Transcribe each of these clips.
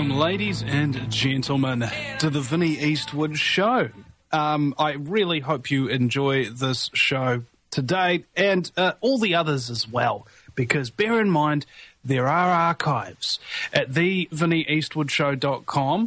Welcome, ladies and gentlemen, to the Vinnie Eastwood Show. I really hope you enjoy this show today and all the others as well, because bear in mind, there are archives at thevinnieeastwoodshow.com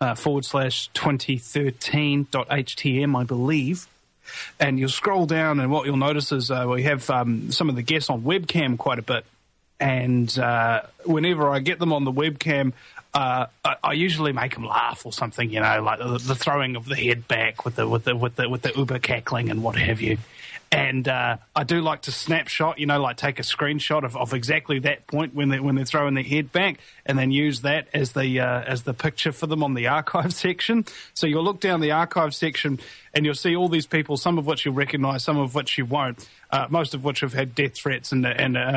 /2013.htm, I believe. And you'll scroll down, and what you'll notice is we have some of the guests on webcam quite a bit. And whenever I get them on the webcam, I usually make them laugh or something, you know, like the throwing of the head back with the uber cackling and what have you. And I do like to snapshot, you know, like take a screenshot of exactly that point when they're throwing their head back, and then use that as the picture for them on the archive section. So you'll look down the archive section and you'll see all these people, some of which you'll recognise, some of which you won't. Most of which have had death threats and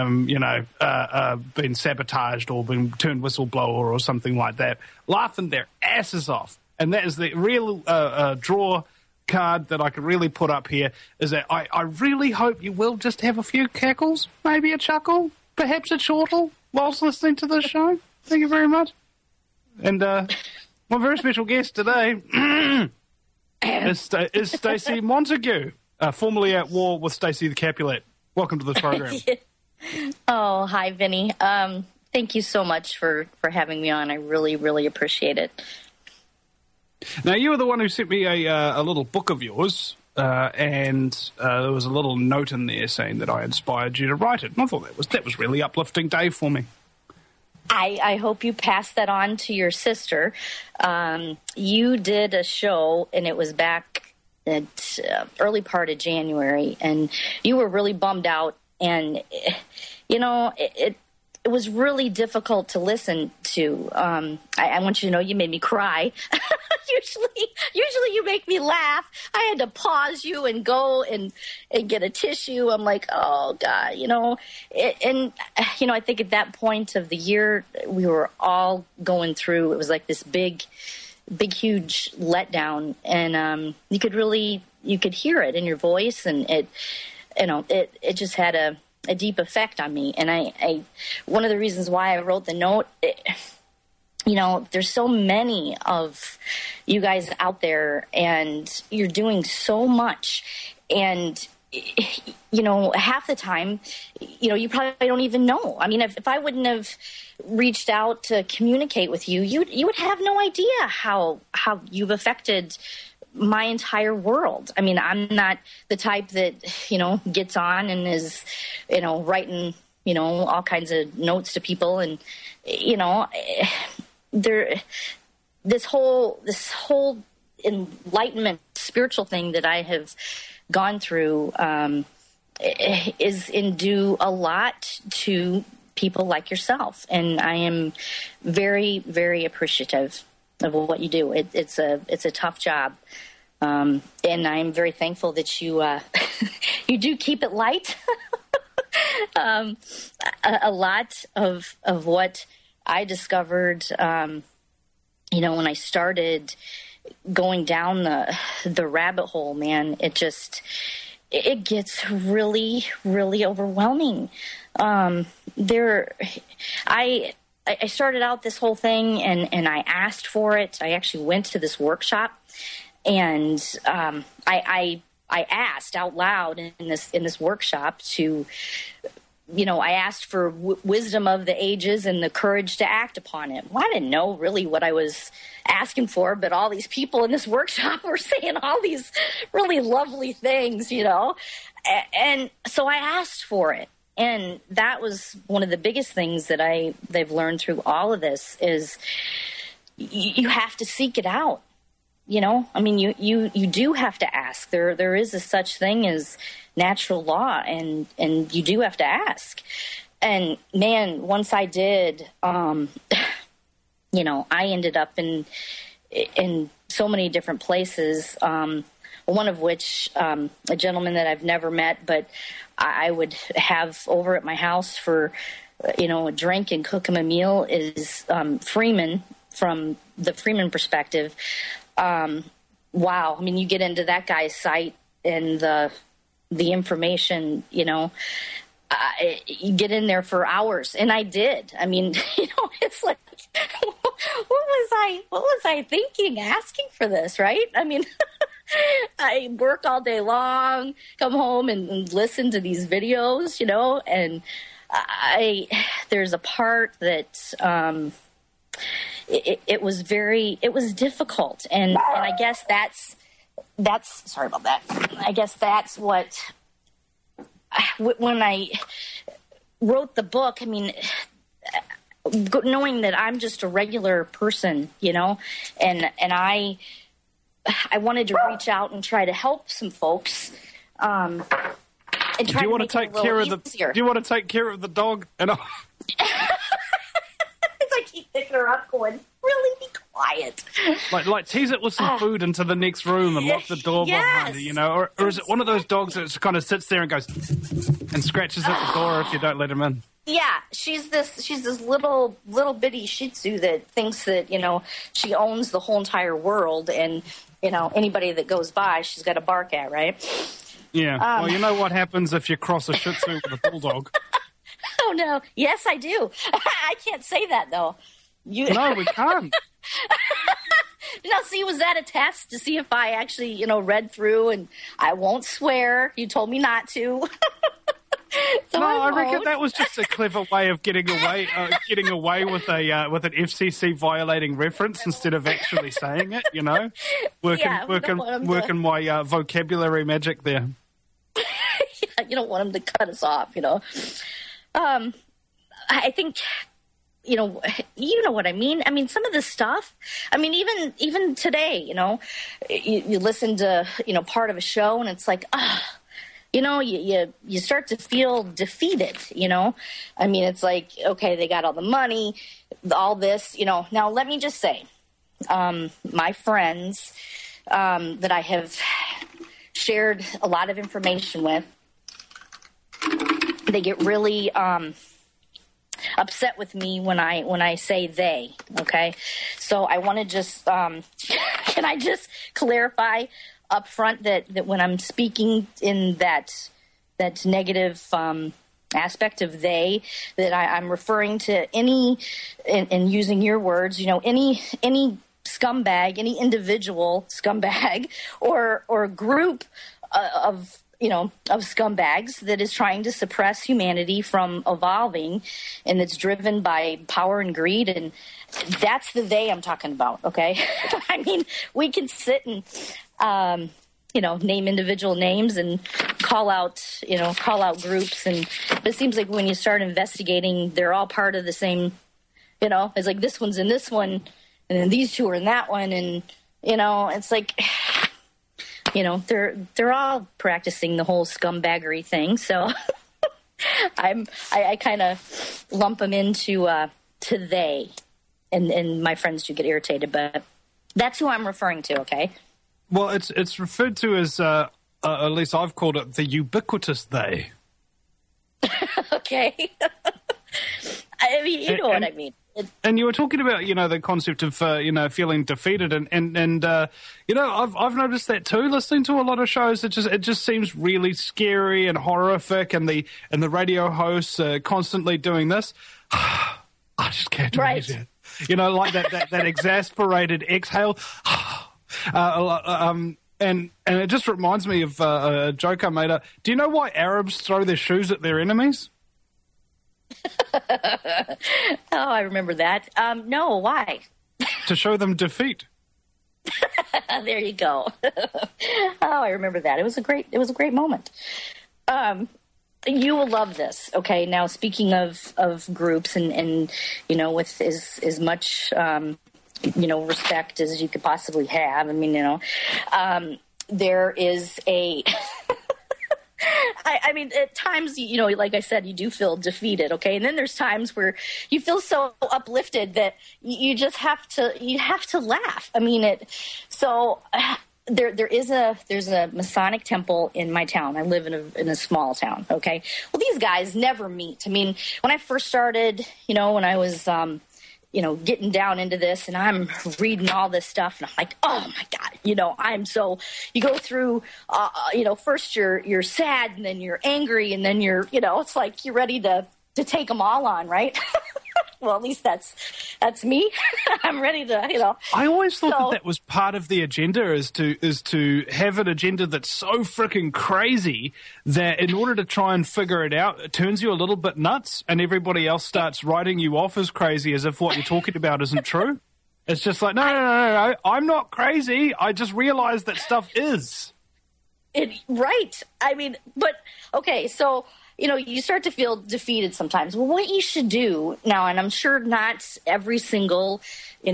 been sabotaged or been turned whistleblower or something like that, laughing their asses off. And that is the real draw card that I could really put up here, is that I really hope you will just have a few cackles, maybe a chuckle, perhaps a chortle whilst listening to this show. Thank you very much. And my very special guest today is Stacey Montague, formerly at war with Stacey the Capulet. Welcome to the program. Oh, hi, Vinny. Thank you so much for having me on. I really, really appreciate it. Now, you were the one who sent me a little book of yours, and there was a little note in there saying that I inspired you to write it. And I thought that was really uplifting day for me. I hope you passed that on to your sister. You did a show, and it was back at early part of January, and you were really bummed out, and you know it was really difficult to listen to. I want you to know you made me cry. Usually you make me laugh. I had to pause you and go and get a tissue. I'm like, oh God, you know. I think at that point of the year we were all going through. It was like this big, huge letdown, and you could hear it in your voice, and it just had a deep effect on me. And I one of the reasons why I wrote the note, there's so many of you guys out there, and you're doing so much, and half the time, you probably don't even know. I mean, if I wouldn't have reached out to communicate with you, you would have no idea how you've affected my entire world. I mean, I'm not the type that, gets on and is, writing, all kinds of notes to people. And, this whole enlightenment spiritual thing that I have gone through is in due a lot to people like yourself. And I am very, very appreciative of what you do. It's a tough job. And I'm very thankful that you you do keep it light. A lot of what I discovered, when I started going down the rabbit hole, man, it gets really, really overwhelming. I started out this whole thing and I asked for it. I actually went to this workshop, and I asked out loud in this workshop to, I asked for wisdom of the ages and the courage to act upon it. Well, I didn't know really what I was asking for, but all these people in this workshop were saying all these really lovely things, and so I asked for it. And that was one of the biggest things that they've learned through all of this is you have to seek it out. I mean, you do have to ask. There is a such thing as natural law, and you do have to ask. And man, once I did, I ended up in so many different places. One of which, a gentleman that I've never met, but I would have over at my house for, a drink and cook him a meal is Freeman, from the Freeman perspective. Wow. I mean, you get into that guy's site and the information, you get in there for hours, and I did. I mean, it's like, what was I thinking asking for this, right? I mean, I work all day long, come home and listen to these videos, and there's a part that it was difficult, and I guess that's sorry about that. I guess that's what, when I wrote the book, I mean, knowing that I'm just a regular person, and I wanted to reach out and try to help some folks. And try do you want to take care of easier. Do you want to take care of the dog? And As I keep picking her up, going, really be quiet. Like tease it with some food into the next room and lock the door behind her, or is it one of those dogs that just kind of sits there and goes and scratches at the door if you don't let him in? Yeah, she's this little bitty Shih Tzu that thinks that she owns the whole entire world, and anybody that goes by she's got to bark at, right? Yeah. Well, you know what happens if you cross a Shih Tzu with a bulldog? Oh no! Yes, I do. I can't say that though. No, we can't. Now, see, was that a test to see if I actually, read through? And I won't swear. You told me not to. So no, I reckon that was just a clever way of getting away with an FCC violating reference instead of actually saying it. Working my vocabulary magic there. Yeah, you don't want them to cut us off. I think. You know what I mean? I mean, some of the stuff, I mean, even today, you listen to, part of a show and it's like, you start to feel defeated, I mean, it's like, okay, they got all the money, all this, Now, let me just say, my friends that I have shared a lot of information with, they get really upset with me when I say they. Okay, so I want to just can I just clarify up front that when I'm speaking in that negative aspect of they, that I'm referring to any, and using your words, any scumbag, any individual scumbag or group of scumbags that is trying to suppress humanity from evolving, and that's driven by power and greed. And that's the they I'm talking about. Okay. I mean, we can sit and, name individual names and call out groups. But it seems like when you start investigating, they're all part of the same, it's like this one's in this one and then these two are in that one. And, it's like, they're all practicing the whole scumbaggery thing. So I kind of lump them into to they, and my friends do get irritated, but that's who I'm referring to. Okay. Well, it's referred to as at least I've called it the ubiquitous they. Okay. I mean, you know what I mean. And you were talking about, the concept of, feeling defeated, and I've noticed that too. Listening to a lot of shows, it just seems really scary and horrific, and the radio hosts are constantly doing this. I just can't do it. Like that exasperated exhale. And it just reminds me of a joke I made. Do you know why Arabs throw their shoes at their enemies? Oh, I remember that. No, why? To show them defeat. There you go. Oh, I remember that. It was a great moment. You will love this. Okay, now speaking of groups and with as much respect as you could possibly have. I mean, there is a. I mean, at times, like I said, you do feel defeated, okay? And then there's times where you feel so uplifted that you just have to laugh. I mean, there's a Masonic temple in my town. I live in a small town, okay? Well, these guys never meet. I mean, when I first started, when I was getting down into this, and I'm reading all this stuff, and I'm like, oh my God, I'm so, you go through, first you're sad, and then you're angry, and then you're, it's like you're ready to take them all on, right? Well, at least that's me. I'm ready to, I always thought that was part of the agenda, is to have an agenda that's so freaking crazy that in order to try and figure it out, it turns you a little bit nuts, and everybody else starts writing you off as crazy, as if what you're talking about isn't true. It's just like, no, I'm not crazy. I just realized that stuff is. Right. I mean, but, okay, so... you start to feel defeated sometimes. Well, what you should do now, and I'm sure not every single,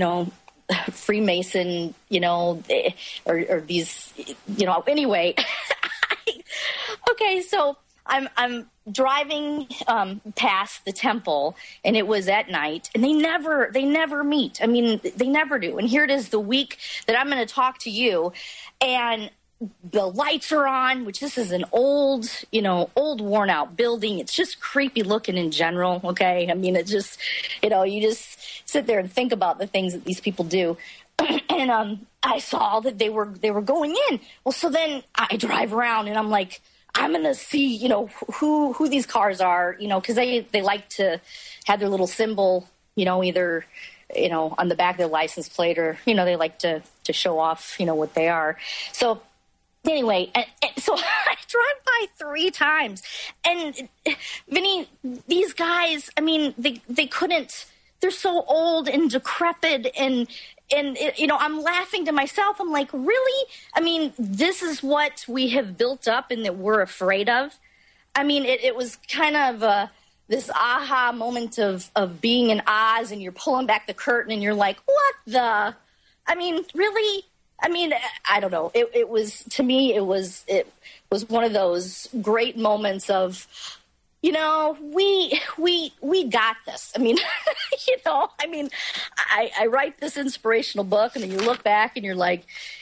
Freemason, or these, anyway. Okay, so I'm driving past the temple, and it was at night, and they never meet. I mean, they never do. And here it is, the week that I'm going to talk to you, and the lights are on, which this is an old worn out building. It's just creepy looking in general. Okay. I mean, it just, you just sit there and think about the things that these people do. And, I saw that they were going in. Well, so then I drive around, and I'm like, I'm going to see, who these cars are, cause they like to have their little symbol, either, on the back of their license plate, or, they like to show off, what they are. So, anyway, and so I drive by 3 times, and Vinny, these guys, I mean, they couldn't, they're so old and decrepit, and I'm laughing to myself. I'm like, really? I mean, this is what we have built up and that we're afraid of? I mean, it was kind of this aha moment of being in Oz, and you're pulling back the curtain, and you're like, what the? I mean, really? I mean, I don't know. It was, to me, it was one of those great moments of, we got this. I mean, I write this inspirational book, and then you look back and you're like,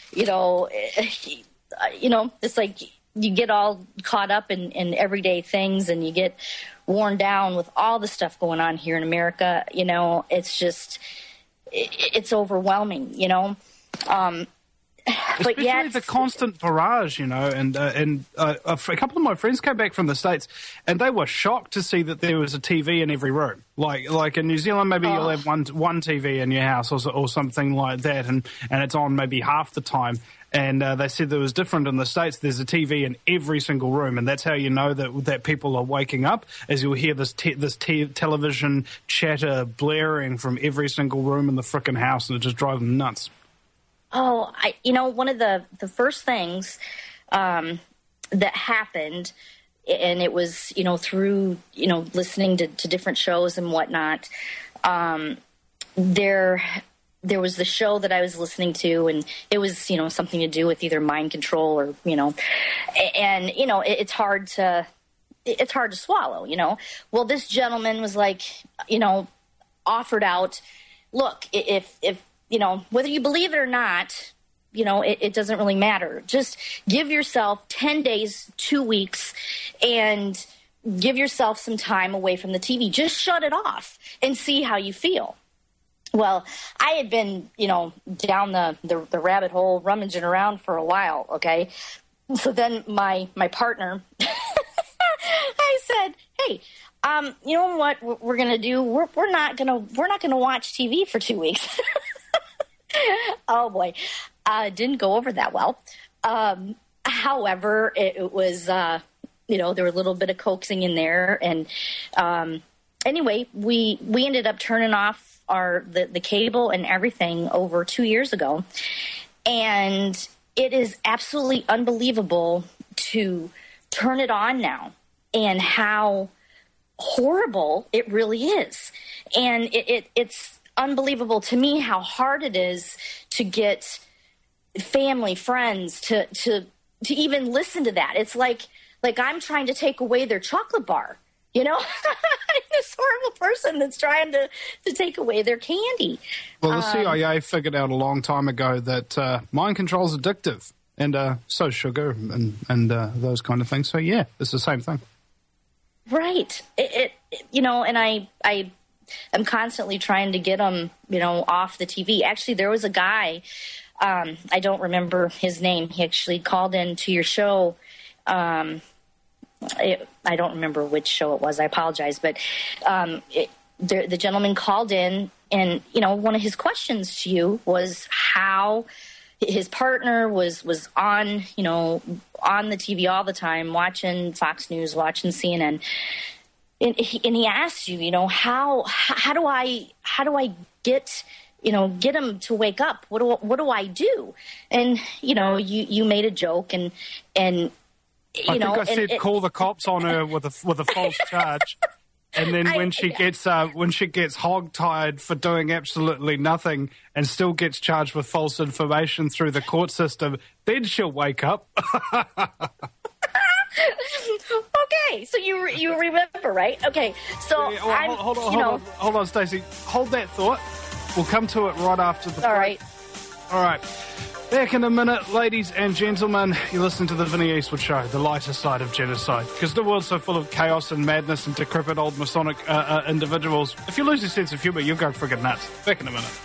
it's like you get all caught up in everyday things, and you get worn down with all the stuff going on here in America. It's just, it's overwhelming, Especially yet, the constant barrage, and a couple of my friends came back from the States, and they were shocked to see that there was a TV in every room. Like in New Zealand, maybe you'll have one TV in your house or something like that, and it's on maybe half the time. And they said that it was different in the States. There's a TV in every single room, and that's how you know that people are waking up, as you'll hear this television chatter blaring from every single room in the frickin' house, and it just drives them nuts. Oh, one of the first things that happened, and it was, through, listening to different shows and whatnot, there was the show that I was listening to, and it was, something to do with either mind control or, and, it's hard to swallow, Well, this gentleman was like, offered out, look, if whether you believe it or not, it doesn't really matter. Just give yourself 10 days, 2 weeks, and give yourself some time away from the TV. Just shut it off and see how you feel. Well, I had been, down the rabbit hole, rummaging around for a while, okay? So then my partner, I said, hey, you know what we're going to do? We're not going to watch TV for 2 weeks. Oh boy, didn't go over that well. However, it was, there were a little bit of coaxing in there, and anyway, we ended up turning off the cable and everything over 2 years ago, and it is absolutely unbelievable to turn it on now, and how horrible it really is, and it's unbelievable to me how hard it is to get family, friends to even listen to that. It's like I'm trying to take away their chocolate bar, I'm this horrible person that's trying to take away their candy. Well, the CIA figured out a long time ago that mind control is addictive, and so sugar and those kind of things. So yeah, it's the same thing. Right. And I I'm constantly trying to get them, off the TV. Actually, there was a guy, I don't remember his name. He actually called in to your show. I don't remember which show it was. I apologize. But the gentleman called in, and, one of his questions to you was how his partner was on, on the TV all the time, watching Fox News, watching CNN. And he asked you, how do I get him to wake up? What do I do? And, you made a joke and I think I said call the cops on her with a false charge. And then when she gets hogtied for doing absolutely nothing and still gets charged with false information through the court system, then she'll wake up. Okay, so you remember, right? Okay, so yeah, hold on, Stacey. Hold that thought. We'll come to it right after the break. All right. Back in a minute, ladies and gentlemen. You listen to the Vinnie Eastwood Show, the lighter side of genocide. Because the world's so full of chaos and madness and decrepit old Masonic individuals. If you lose your sense of humour, you'll go friggin' nuts. Back in a minute.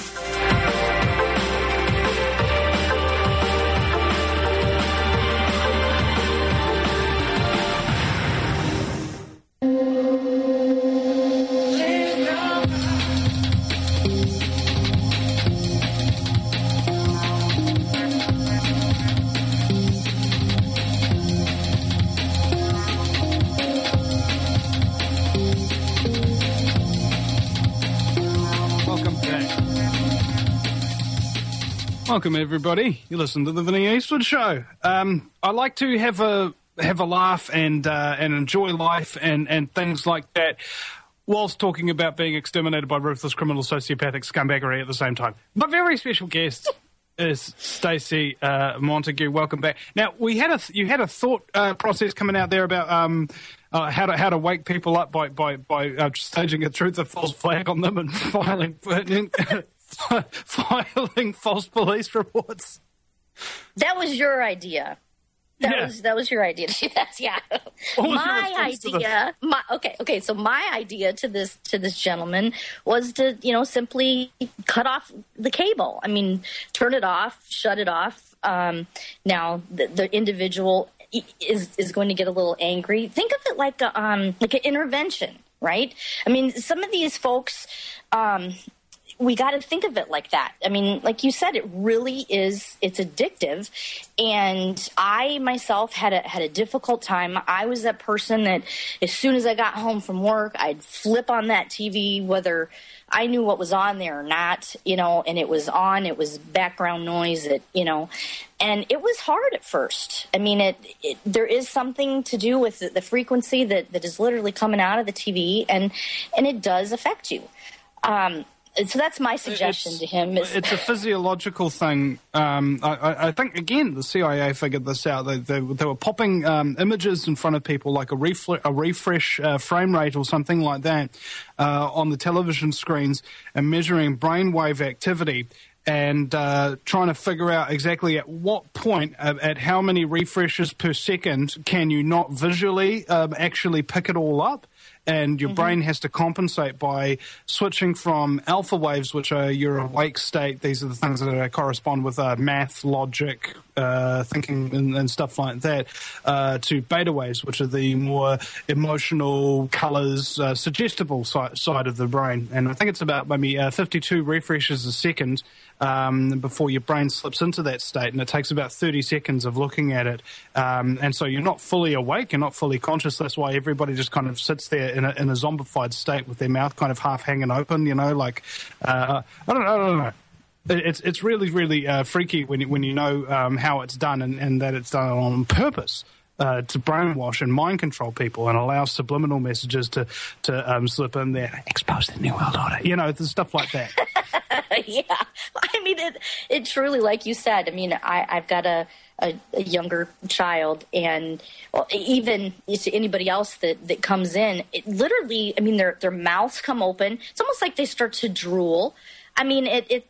Welcome, everybody. You listen to the Vinnie Eastwood Show. I like to have a laugh and enjoy life and things like that, whilst talking about being exterminated by ruthless, criminal, sociopathic scumbaggery at the same time. My very special guest is Stacey Montague. Welcome back. Now, you had a thought process coming out there about how to wake people up by staging a truth or false flag on them and filing false police reports. That was your idea. That was your idea. Yeah. My idea. So my idea to this gentleman was to simply cut off the cable. I mean, turn it off, shut it off. Now the individual is going to get a little angry. Think of it like an intervention, right? I mean, some of these folks. We got to think of it like that. I mean, like you said, it really is, it's addictive. And I myself had a difficult time. I was that person that as soon as I got home from work, I'd flip on that TV, whether I knew what was on there or not, and it was on, it was background noise, and it was hard at first. I mean, there is something to do with the frequency that is literally coming out of the TV, and it does affect you. So that's my suggestion to him. It's a physiological thing. I think, again, the CIA figured this out. They were popping images in front of people, like a refresh frame rate or something like that, on the television screens, and measuring brainwave activity and trying to figure out exactly at what point, at how many refreshes per second, can you not visually actually pick it all up. And your brain has to compensate by switching from alpha waves, which are your awake state. These are the things that correspond with math, logic, thinking, and stuff like that, to beta waves, which are the more emotional, colors, suggestible side of the brain. And I think it's about maybe 52 refreshes a second before your brain slips into that state, and it takes about 30 seconds of looking at it. And so you're not fully awake, you're not fully conscious. That's why everybody just kind of sits there in a zombified state with their mouth kind of half hanging open, like I don't know. It's really, really freaky when you know how it's done and that it's done on purpose to brainwash and mind control people and allow subliminal messages to slip in there, expose the New World Order, there's stuff like that. Yeah, I mean, it truly, like you said. I mean, I've got a younger child, and even to anybody else that comes in, it literally, I mean, their mouths come open. It's almost like they start to drool. I mean,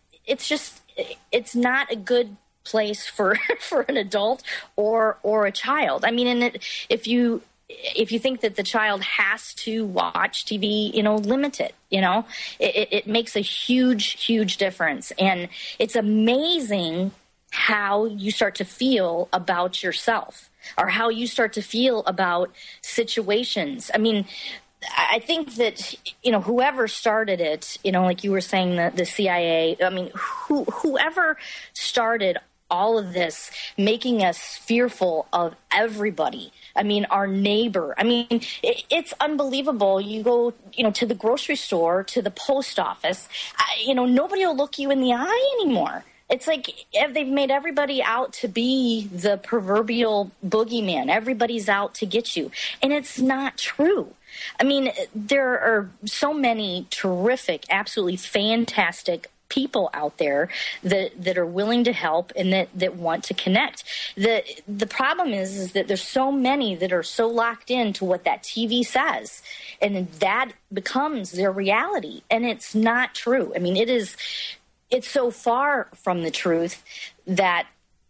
it's not a good place for an adult or a child. I mean, and if you if you think that the child has to watch TV, limit it. It makes a huge, huge difference. And it's amazing how you start to feel about yourself or how you start to feel about situations. I mean, I think that, whoever started it, like you were saying, the CIA, I mean, whoever started all of this, making us fearful of everybody. I mean, our neighbor. I mean, it's unbelievable. You go, to the grocery store, to the post office, nobody will look you in the eye anymore. It's like they've made everybody out to be the proverbial boogeyman. Everybody's out to get you. And it's not true. I mean, there are so many terrific, absolutely fantastic people out there that are willing to help and that want to connect. The problem is that there's so many that are so locked into what that TV says, and that becomes their reality. And it's not true. I mean, it's so far from the truth that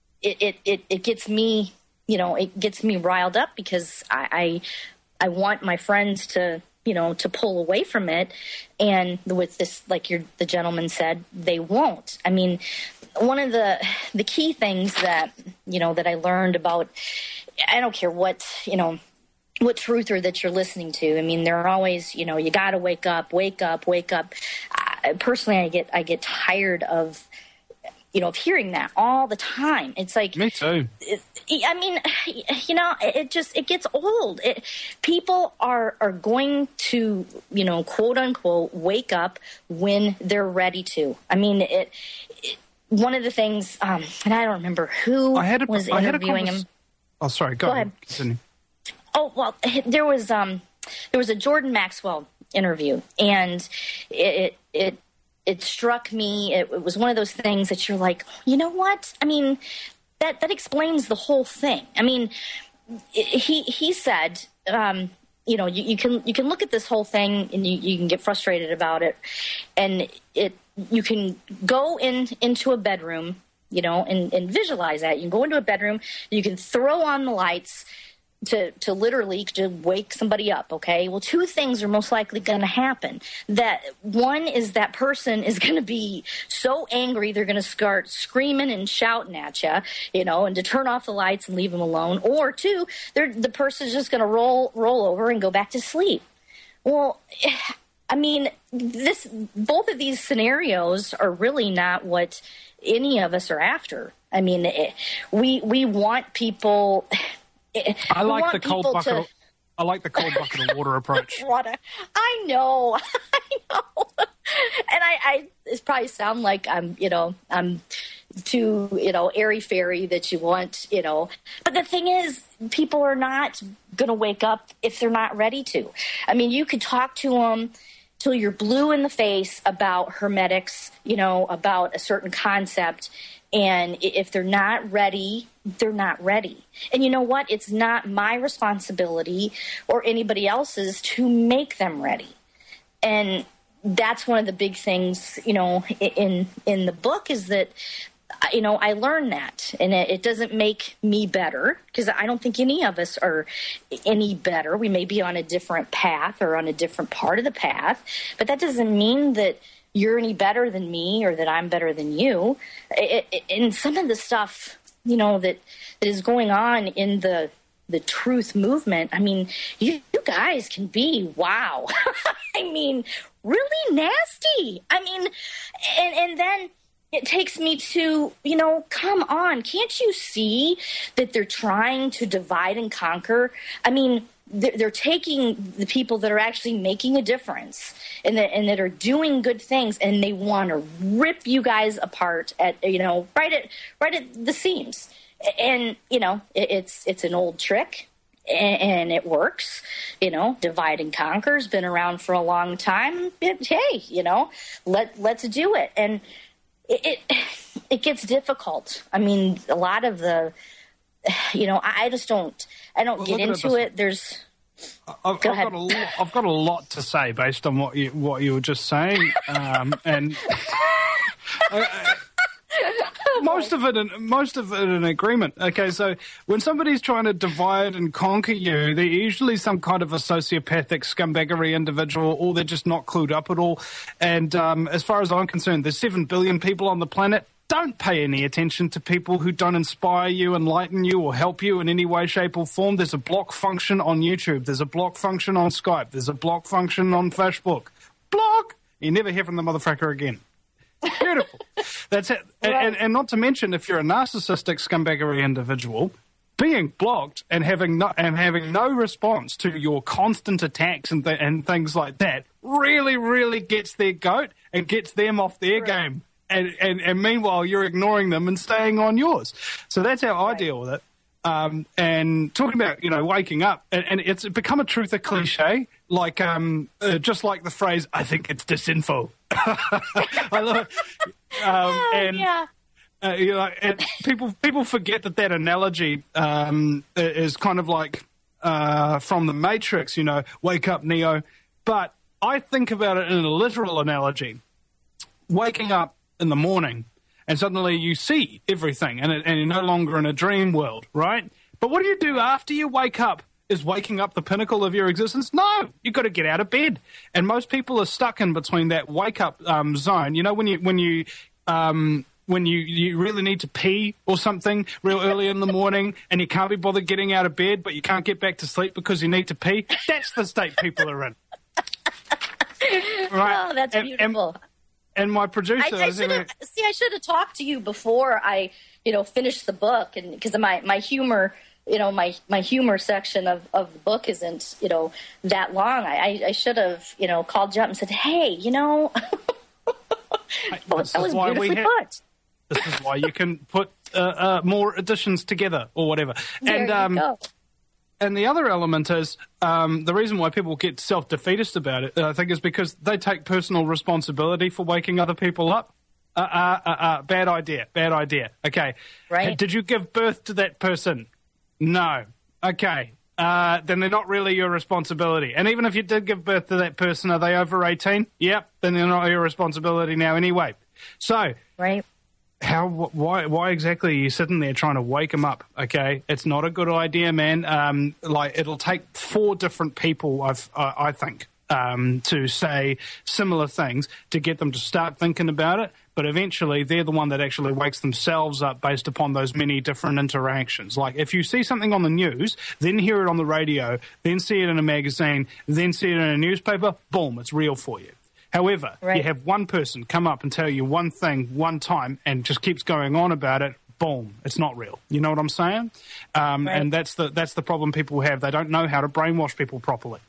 it gets me, it gets me riled up because I want my friends to pull away from it. And with this, like the gentleman said, they won't. I mean, one of the key things that, that I learned about, I don't care what truther that you're listening to. I mean, they're always, you got to wake up. Personally, I get tired of hearing that all the time. It's like, me too. I mean, it gets old. People are going to, quote unquote, wake up when they're ready to. I mean, one of the things, and I don't remember who was interviewing him. Oh, sorry. Go ahead. Continue. Oh, well, there was a Jordan Maxwell interview, and it struck me. It was one of those things that you're like, you know what? I mean, that explains the whole thing. I mean, he said, you can look at this whole thing and you can get frustrated about it, and you can go into a bedroom, and visualize that. You can go into a bedroom, you can throw on the lights to literally to wake somebody up, okay? Well, two things are most likely going to happen. That one is that person is going to be so angry they're going to start screaming and shouting at you, and to turn off the lights and leave them alone. Or two, the person's just going to roll over and go back to sleep. Well, I mean, both of these scenarios are really not what any of us are after. I mean, we want people. I like the cold bucket of water approach. Water. I know. And it probably sound like I'm too, airy-fairy that you want, But the thing is, people are not going to wake up if they're not ready to. I mean, you could talk to them till you're blue in the face about hermetics, about a certain concept. And if they're not ready, they're not ready. And you know what? It's not my responsibility or anybody else's to make them ready. And that's one of the big things, in the book is that, I learned that. And it doesn't make me better because I don't think any of us are any better. We may be on a different path or on a different part of the path, but that doesn't mean that you're any better than me or that I'm better than you. And some of the stuff, that is going on in the truth movement, I mean, you guys can be, wow. I mean, really nasty. I mean, and then it takes me to, come on, can't you see that they're trying to divide and conquer? I mean, they're taking the people that are actually making a difference and that are doing good things, and they want to rip you guys apart at right at the seams. And it's an old trick, and it works. Divide and conquer's been around for a long time. Hey, let's do it. And it gets difficult. I mean, a lot of the. I don't get into it. There's. I've got a lot to say based on what you were just saying, and most of it in agreement. Okay, so when somebody's trying to divide and conquer you, they're usually some kind of a sociopathic scumbaggery individual, or they're just not clued up at all. And as far as I'm concerned, there's 7 billion people on the planet. Don't pay any attention to people who don't inspire you, enlighten you, or help you in any way, shape, or form. There's a block function on YouTube. There's a block function on Skype. There's a block function on Facebook. Block! You never hear from the motherfucker again. Beautiful. That's it. Right. And not to mention, if you're a narcissistic scumbaggery individual, being blocked and having no response to your constant attacks and things like that really, really gets their goat and gets them off their game. And meanwhile, you're ignoring them and staying on yours. So that's how I deal with it. And talking about, waking up, and it's become a truth or cliche, like just like the phrase, I think it's disinfo. I love it. And people forget that analogy is kind of like from the Matrix, wake up, Neo. But I think about it in a literal analogy. Waking up in the morning, and suddenly you see everything, and you're no longer in a dream world, right? But what do you do after you wake up? Is waking up the pinnacle of your existence? No, you've got to get out of bed. And most people are stuck in between that wake up zone. When you really need to pee or something real early in the morning, and you can't be bothered getting out of bed, but you can't get back to sleep because you need to pee. That's the state people are in. Right? Oh, that's beautiful. And my producer... I should have talked to you before I, finished the book, and because of my humor, my humor section of the book isn't, that long. I should have, called you up and said, hey, that was beautifully put. This is why you can put more additions together or whatever. There you go. And the other element is the reason why people get self-defeatist about it, I think, is because they take personal responsibility for waking other people up. Bad idea. Okay. Right. Did you give birth to that person? No. Okay. Then they're not really your responsibility. And even if you did give birth to that person, are they over 18? Yep. Then they're not your responsibility now anyway. So. Right. Why exactly are you sitting there trying to wake them up? Okay, it's not a good idea, man. It'll take 4 different people, I think, to say similar things to get them to start thinking about it. But eventually, they're the one that actually wakes themselves up based upon those many different interactions. Like if you see something on the news, then hear it on the radio, then see it in a magazine, then see it in a newspaper, boom, it's real for you. However, you have one person come up and tell you one thing one time and just keeps going on about it, boom, it's not real. You know what I'm saying? And that's the problem people have. They don't know how to brainwash people properly.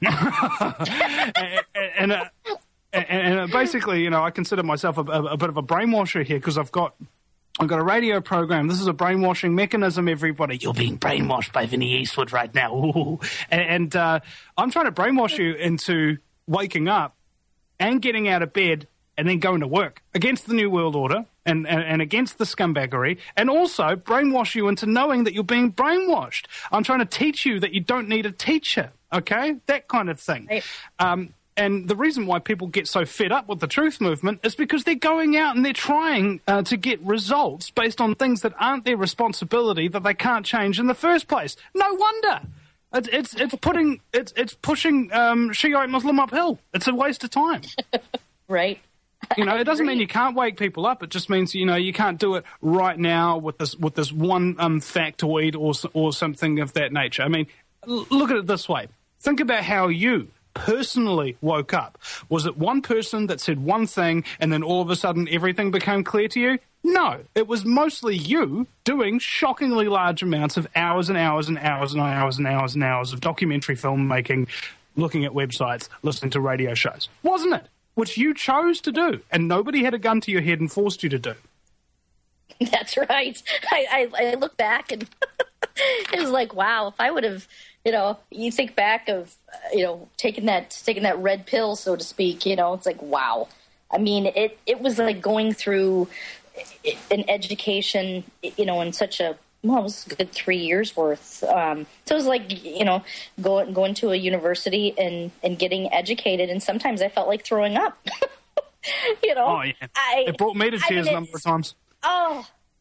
and basically, I consider myself a bit of a brainwasher here because I've got a radio program. This is a brainwashing mechanism, everybody. You're being brainwashed by Vinny Eastwood right now. Ooh. And I'm trying to brainwash you into waking up and getting out of bed and then going to work against the New World Order and against the scumbaggery, and also brainwash you into knowing that you're being brainwashed. I'm trying to teach you that you don't need a teacher, okay? That kind of thing. Right. And the reason why people get so fed up with the truth movement is because they're going out and they're trying to get results based on things that aren't their responsibility, that they can't change in the first place. No wonder. It's pushing Shiite Muslim uphill. It's a waste of time. Right. It doesn't mean you can't wake people up. It just means you can't do it right now with this one factoid or something of that nature. I mean, look at it this way. Think about how you personally woke up. Was it one person that said one thing and then all of a sudden everything became clear to you? No, it was mostly you doing shockingly large amounts of hours and hours and hours and hours and hours and hours of documentary filmmaking, looking at websites, listening to radio shows, wasn't it? Which you chose to do, and nobody had a gun to your head and forced you to do. That's right. I look back and it was like, wow, if I would have, you think back of, taking that red pill, so to speak, it's like, wow. I mean, it was like going through an education, in such a, it was a good 3 years worth. So it was like, going to a university and getting educated. And sometimes I felt like throwing up, Oh, yeah. It brought me to tears a number of times. Oh,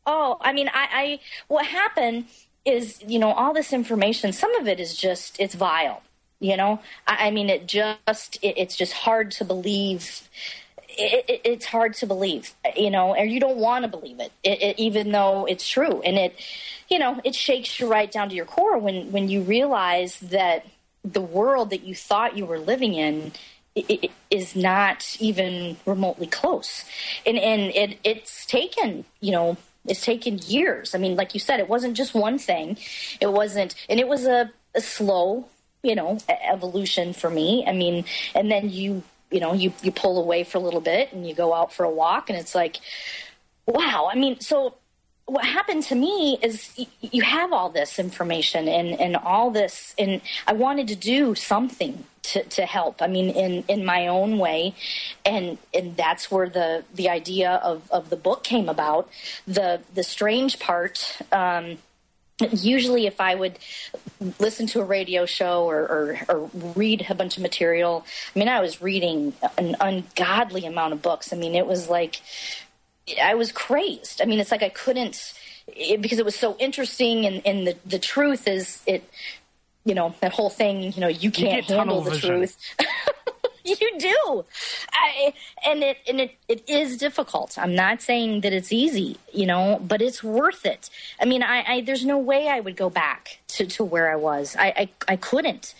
Oh, I mean, what happened is, all this information, some of it is just, it's vile, I mean, it's just hard to believe. It's hard to believe, or you don't want to believe it, even though it's true. And it shakes you right down to your core when you realize that the world that you thought you were living in it is not even remotely close. And it's taken, it's taken years. I mean, like you said, it wasn't just one thing. It wasn't, and it was a slow, evolution for me. I mean, and then you pull away for a little bit and you go out for a walk and it's like, wow. I mean, so what happened to me is you have all this information and all this, and I wanted to do something to help. I mean, in my own way. And that's where the idea of the book came about. The strange part, usually if I would listen to a radio show or read a bunch of material, I mean, I was reading an ungodly amount of books. I mean, it was like, I was crazed. I mean, it's like I couldn't, because it was so interesting, and the truth is, that whole thing, you can't handle the truth. You do. And it is difficult. I'm not saying that it's easy, but it's worth it. I mean, there's no way I would go back to where I was. I couldn't.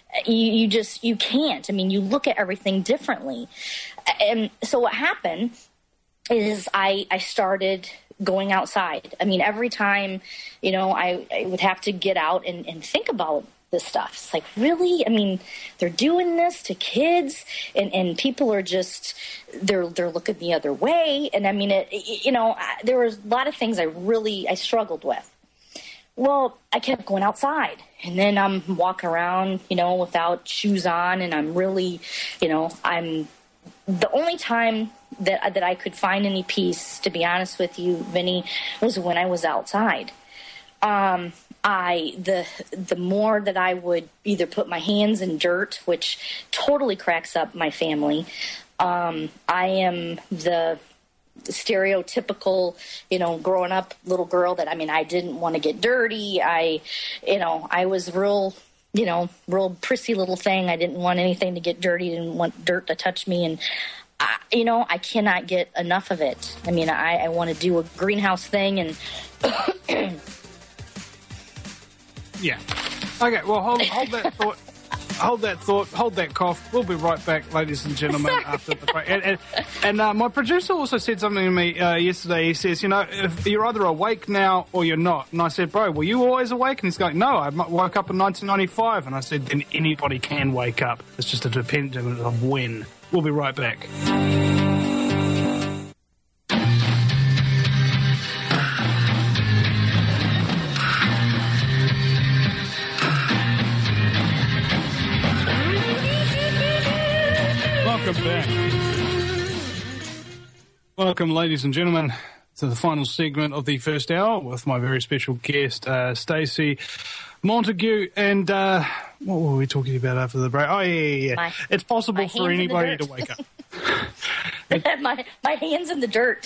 You can't. I mean, you look at everything differently. And so what happened is I started going outside. I mean, every time, I would have to get out and think about this stuff. It's like, really? I mean, they're doing this to kids, and people are just, they're looking the other way. And I mean, there was a lot of things I struggled with. Well, I kept going outside, and then I'm walking around, without shoes on, and I'm really, I'm the only time that I could find any peace, to be honest with you, Vinny, was when I was outside. The more that I would either put my hands in dirt, which totally cracks up my family. I am the stereotypical, growing up little girl that, I mean, I didn't want to get dirty. I was real prissy little thing. I didn't want anything to get dirty. Didn't want dirt to touch me. And I cannot get enough of it. I mean, I want to do a greenhouse thing and. Yeah. Okay, well, hold that thought. Hold that cough. We'll be right back, ladies and gentlemen, after the break. And my producer also said something to me yesterday. He says, if you're either awake now or you're not. And I said, bro, were you always awake? And he's going, no, I woke up in 1995. And I said, then anybody can wake up. It's just a dependent of when. We'll be right back. Welcome back. Welcome, ladies and gentlemen, to the final segment of the first hour with my very special guest, Stacey Montague. And what were we talking about after the break? Oh, yeah. It's possible for anybody to wake up. my hands in the dirt.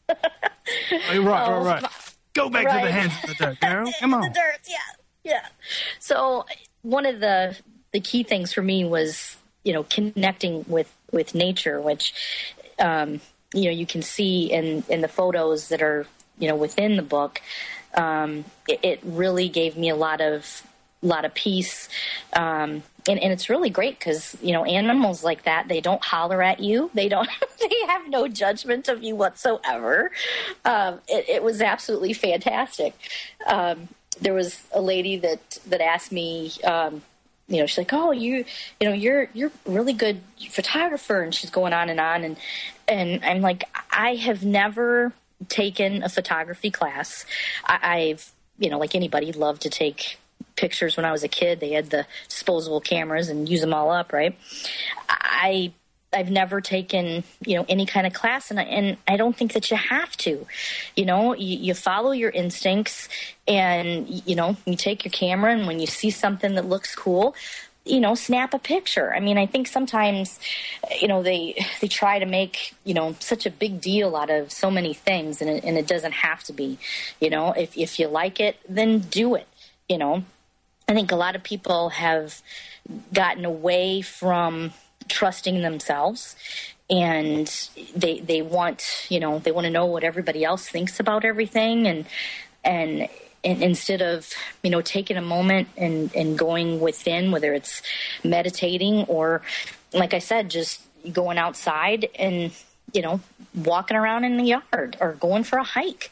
Right. Go back to the hands in the dirt, girl. Come on. The dirt, yeah. So one of the key things for me was, connecting with nature, which, you can see in the photos that are, within the book. It really gave me a lot of peace. And it's really great because, animals like that, they don't holler at you. They have no judgment of you whatsoever. It was absolutely fantastic. There was a lady that asked me, she's like, oh, you're a really good photographer. And she's going on. And I'm like, I have never taken a photography class. I've, like anybody, loved to take pictures when I was a kid. They had the disposable cameras and use them all up, right? I've never taken, any kind of class, and I don't think that you have to. You follow your instincts, and you take your camera, and when you see something that looks cool, snap a picture. I mean, I think sometimes, they try to make, such a big deal out of so many things, and it doesn't have to be. If you like it, then do it. I think a lot of people have gotten away from trusting themselves, and they want, they want to know what everybody else thinks about everything, and instead of, taking a moment and going within, whether it's meditating or, like I said, just going outside and, walking around in the yard or going for a hike.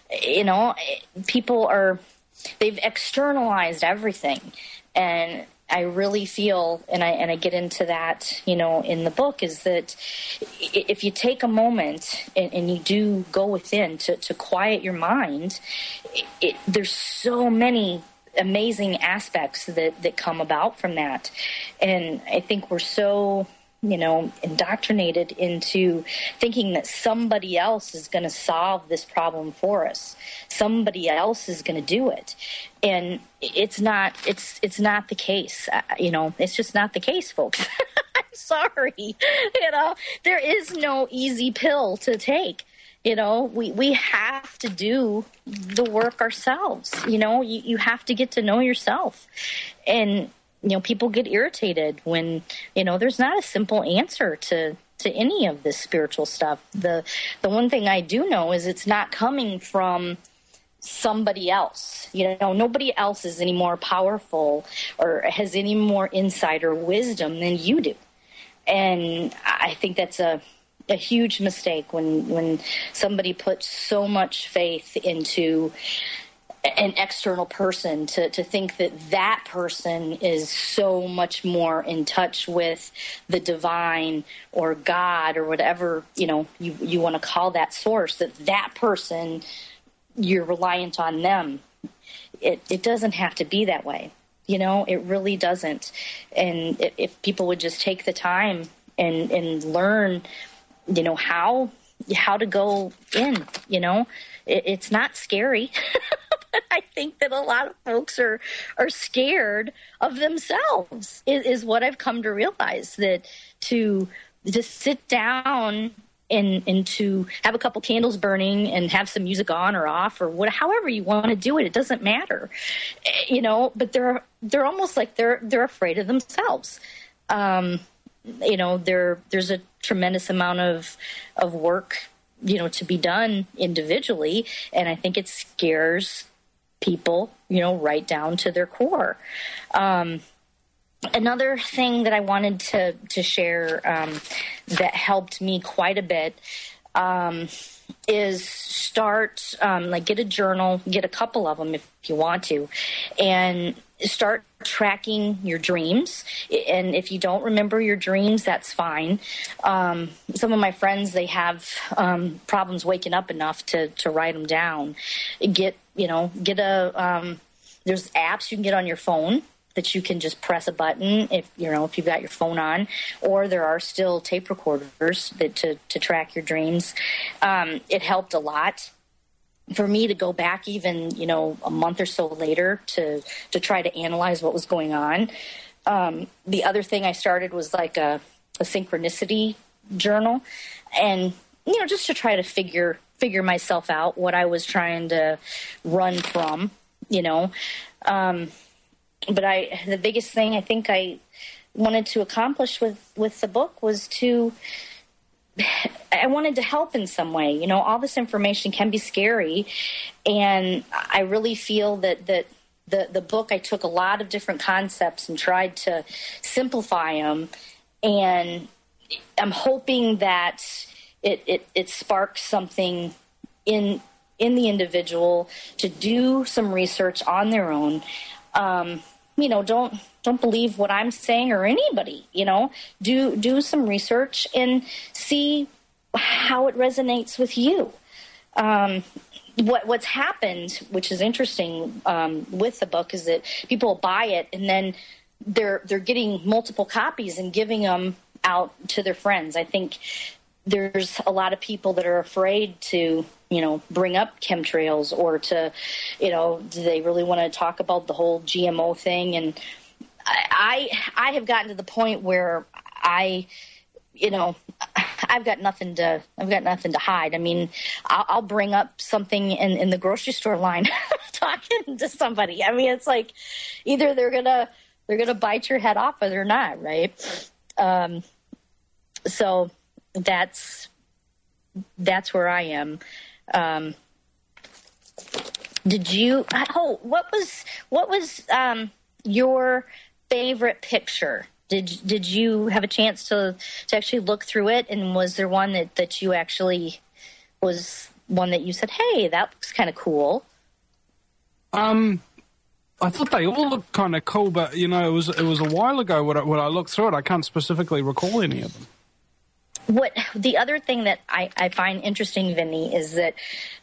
They've externalized everything. And I really feel, and I get into that, in the book, is that if you take a moment and you do go within to quiet your mind, there's so many amazing aspects that come about from that. And I think we're so, indoctrinated into thinking that somebody else is going to solve this problem for us. Somebody else is going to do it. And it's not the case. It's just not the case, folks. I'm sorry. There is no easy pill to take. We have to do the work ourselves. You have to get to know yourself. And people get irritated when, there's not a simple answer to any of this spiritual stuff. The one thing I do know is it's not coming from somebody else. Nobody else is any more powerful or has any more insight or wisdom than you do. And I think that's a huge mistake when somebody puts so much faith into an external person to think that person is so much more in touch with the divine or God or whatever, you want to call that source, that person, you're reliant on them. It doesn't have to be that way. It really doesn't. And if people would just take the time and learn, how to go in, it's not scary. I think that a lot of folks are scared of themselves is what I've come to realize, that to sit down and to have a couple candles burning and have some music on or off or however you want to do it, it doesn't matter, but they're almost like they're afraid of themselves. There's a tremendous amount of work, to be done individually. And I think it scares people, right down to their core. Another thing that I wanted to share that helped me quite a bit is start, get a journal, get a couple of them if you want to, and start tracking your dreams. And if you don't remember your dreams, that's fine. Some of my friends, they have problems waking up enough to write them down. There's apps you can get on your phone that you can just press a button if you've got your phone on, or there are still tape recorders that to track your dreams. It helped a lot for me to go back even, a month or so later to try to analyze what was going on. The other thing I started was like a synchronicity journal, and, just to try to figure myself out, what I was trying to run from, but the biggest thing I think I wanted to accomplish with the book was I wanted to help in some way. All this information can be scary, and I really feel that the book, I took a lot of different concepts and tried to simplify them, and I'm hoping that it sparks something in the individual to do some research on their own. Don't believe what I'm saying or anybody, do some research and see how it resonates with you. What's happened, which is interesting, with the book, is that people buy it and then they're getting multiple copies and giving them out to their friends. I think there's a lot of people that are afraid to, bring up chemtrails or to, do they really want to talk about the whole GMO thing? And I have gotten to the point where I've got nothing to hide. I mean, I'll bring up something in the grocery store line talking to somebody. I mean, it's like either they're gonna bite your head off or they're not, right? So that's where I am. What was your favorite picture? Did you have a chance to actually look through it? And was there one that you actually was one that you said, hey, that looks kind of cool? I thought they all looked kind of cool, but it was a while ago when I looked through it. I can't specifically recall any of them. What the other thing that I find interesting, Vinny, is that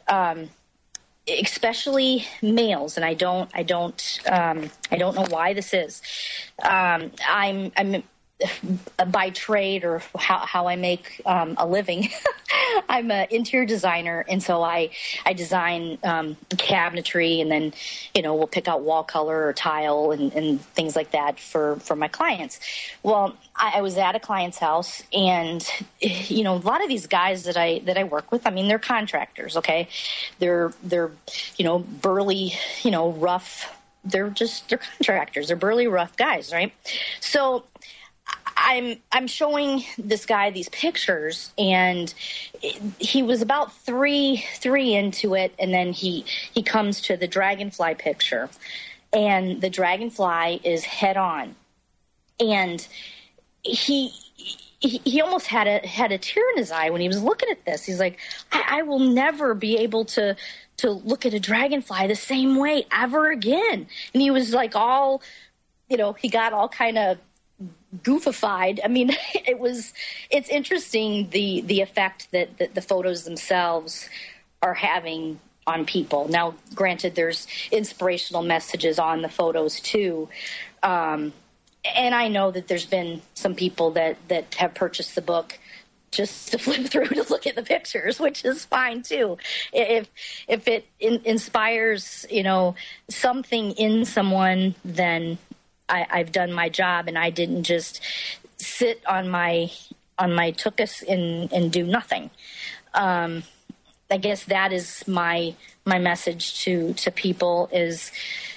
especially males, and I don't know why this is. I'm by trade, or how I make a living. I'm an interior designer, and so I design cabinetry, and then we'll pick out wall color or tile and things like that for my clients. Well, I was at a client's house, and a lot of these guys that I work with, I mean, they're contractors. Okay, they're burly, rough. They're contractors. They're burly, rough guys, right? So I'm showing this guy these pictures, and he was about three into it, and then he comes to the dragonfly picture, and the dragonfly is head on, and he almost had a tear in his eye when he was looking at this. He's like, I will never be able to look at a dragonfly the same way ever again. And he was like all, he got all kind of goofified. I mean, it's interesting the effect that the photos themselves are having on people. Now, granted, there's inspirational messages on the photos too. And I know that there's been some people that have purchased the book just to flip through to look at the pictures, which is fine too. If it inspires, something in someone, then I've done my job, and I didn't just sit on my tuchus and do nothing. I guess that is my message to people is,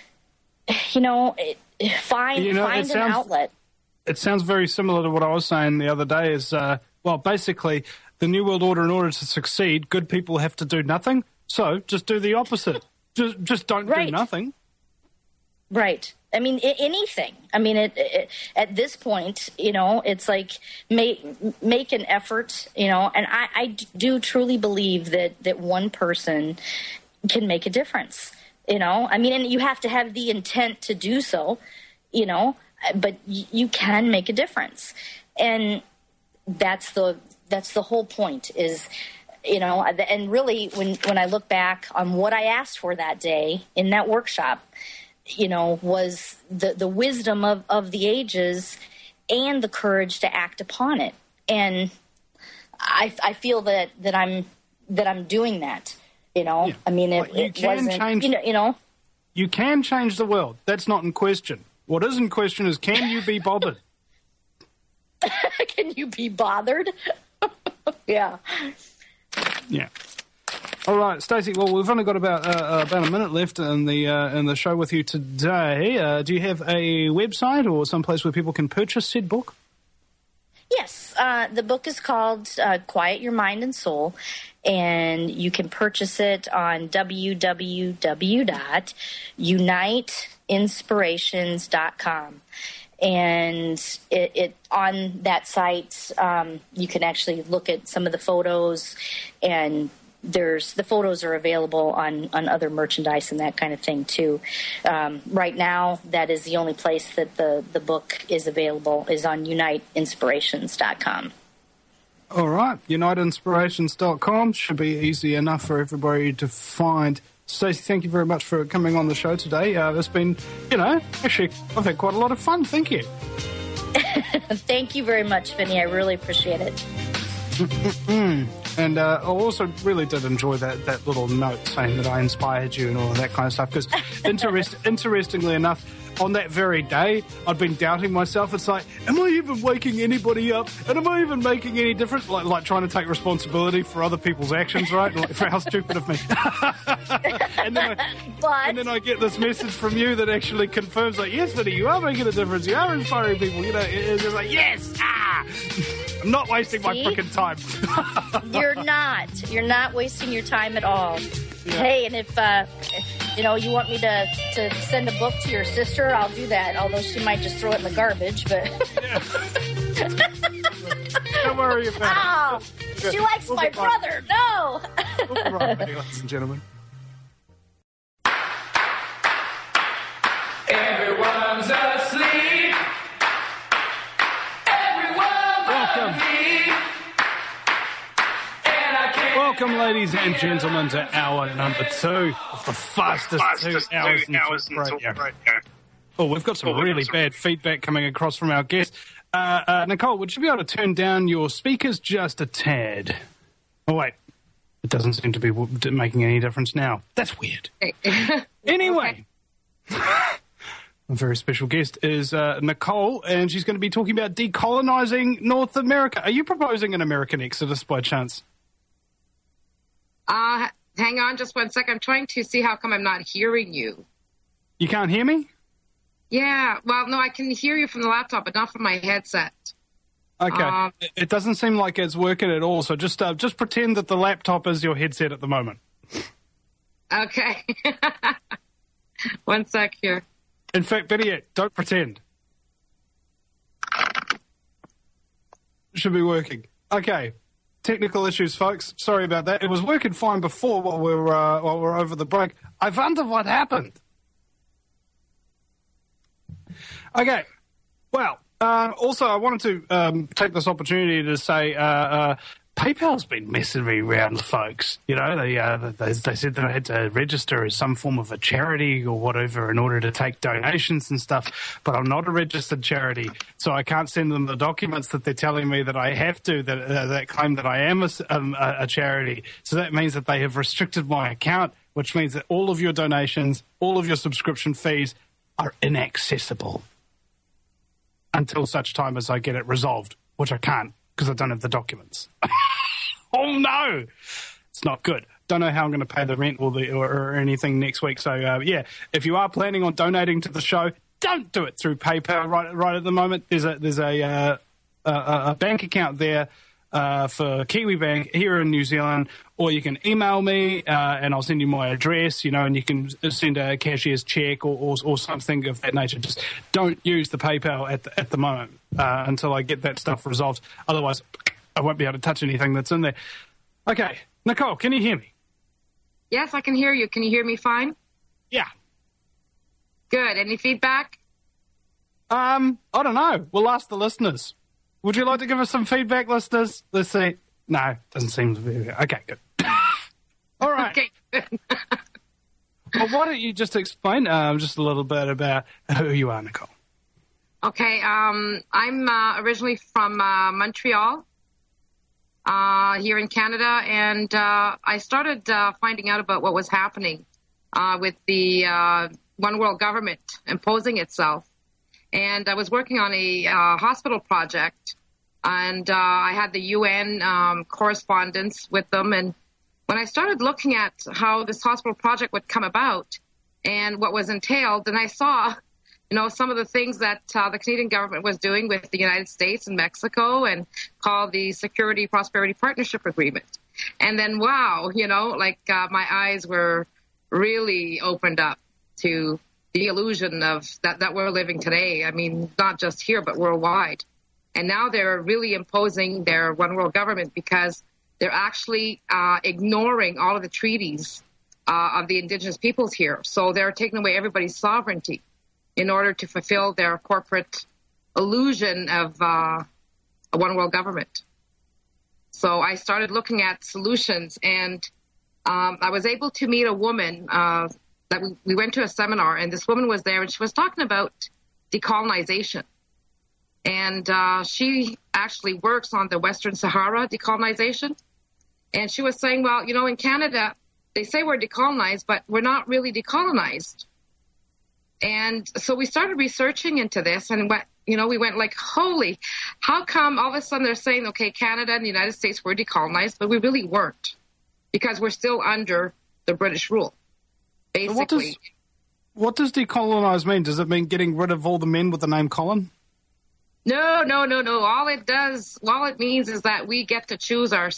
find an outlet. It sounds very similar to what I was saying the other day. Is basically the New World Order. In order to succeed, good people have to do nothing. So just do the opposite. just don't do nothing. Right. I mean, anything. I mean, at this point, it's like make an effort, and I do truly believe that one person can make a difference, I mean, and you have to have the intent to do so, but you can make a difference. And that's the whole point is, and really when I look back on what I asked for that day in that workshop, was the wisdom of the ages and the courage to act upon it. And I feel that I'm doing that, Yeah. I mean, it wasn't, You can change the world. That's not in question. What is in question is, can you be bothered? Can you be bothered? Yeah. Yeah. All right, Stacey. Well, we've only got about a minute left in the show with you today. Do you have a website or someplace where people can purchase said book? Yes, the book is called Quiet Your Mind and Soul, and you can purchase it on www.uniteinspirations.com. And it on that site, you can actually look at some of the photos, and the photos are available on other merchandise and that kind of thing too. Right now, that is the only place that the book is available, is on uniteinspirations.com. All right, uniteinspirations.com should be easy enough for everybody to find. Stacey, thank you very much for coming on the show today. It's been, actually, I've had quite a lot of fun. Thank you. Thank you very much, Vinny. I really appreciate it. And I also really did enjoy that little note saying that I inspired you and all of that kind of stuff, because interestingly enough, on that very day, I'd been doubting myself. It's like, am I even waking anybody up? And am I even making any difference? Like trying to take responsibility for other people's actions, right? Like, for how stupid of me. and then I get this message from you that actually confirms, like, yes, Vinny, you are making a difference. You are inspiring people. You know, it's just like, yes, I'm not wasting my freaking time. You're not wasting your time at all. Yeah. Hey, and if you want me to send a book to your sister, I'll do that. Although she might just throw it in the garbage, but don't worry about it. She likes my brother. No. We'll be right back, ladies and gentlemen. Everyone's asleep. Welcome, ladies and gentlemen, to hour number 2 of the fastest 2 hours in radio. Oh, we've got some really bad feedback coming across from our guest. Nicole, would you be able to turn down your speakers just a tad? Oh, wait. It doesn't seem to be making any difference now. That's weird. Anyway. A very special guest is Nicole, and she's going to be talking about decolonizing North America. Are you proposing an American exodus by chance? Hang on just 1 second. I'm trying to see how come I'm not hearing you. You can't hear me? Yeah. Well, no, I can hear you from the laptop, but not from my headset. Okay. It doesn't seem like it's working at all, so just pretend that the laptop is your headset at the moment. Okay. 1 sec here. In fact, better yet, don't pretend. It should be working. Okay. Technical issues, folks. Sorry about that. It was working fine before while we were over the break. I wonder what happened. Okay. Well, also I wanted to take this opportunity to say PayPal's been messing me around, folks. You know, they said that I had to register as some form of a charity or whatever in order to take donations and stuff, but I'm not a registered charity, so I can't send them the documents that they're telling me that I have to, that claim that I am a charity. So that means that they have restricted my account, which means that all of your donations, all of your subscription fees are inaccessible until such time as I get it resolved, which I can't, because I don't have the documents. Oh, no. It's not good. Don't know how I'm going to pay the rent or anything next week. So, yeah, if you are planning on donating to the show, don't do it through PayPal right at the moment. There's a bank account there for Kiwi Bank here in New Zealand, or you can email me and I'll send you my address, and you can send a cashier's check or something of that nature. Just don't use the PayPal at the moment until I get that stuff resolved. Otherwise, I won't be able to touch anything that's in there. Okay, Nicole, can you hear me? Yes, I can hear you. Can you hear me fine? Yeah. Good. Any feedback? I don't know. We'll ask the listeners. Would you like to give us some feedback, listeners? Let's see. No, doesn't seem to be. Okay, good. All right. Okay, good. Well, why don't you just explain just a little bit about who you are, Nicole? Okay, I'm originally from Montreal, here in Canada, and I started finding out about what was happening with the One World Government imposing itself. And I was working on a hospital project, and I had the UN correspondence with them. And when I started looking at how this hospital project would come about and what was entailed, then I saw, some of the things that the Canadian government was doing with the United States and Mexico, and called the Security Prosperity Partnership Agreement. And then, wow, my eyes were really opened up to the illusion of that we're living today. I mean, not just here, but worldwide. And now they're really imposing their one world government because they're actually ignoring all of the treaties of the indigenous peoples here. So they're taking away everybody's sovereignty in order to fulfill their corporate illusion of a one world government. So I started looking at solutions, and I was able to meet a woman that we went to a seminar, and this woman was there, and she was talking about decolonization. And she actually works on the Western Sahara decolonization. And she was saying, well, in Canada, they say we're decolonized, but we're not really decolonized. And so we started researching into this, and we went like, holy, how come all of a sudden they're saying, okay, Canada and the United States were decolonized, but we really weren't, because we're still under the British rule, basically. What does decolonize mean? Does it mean getting rid of all the men with the name Colin? No. All it means is that we get to choose our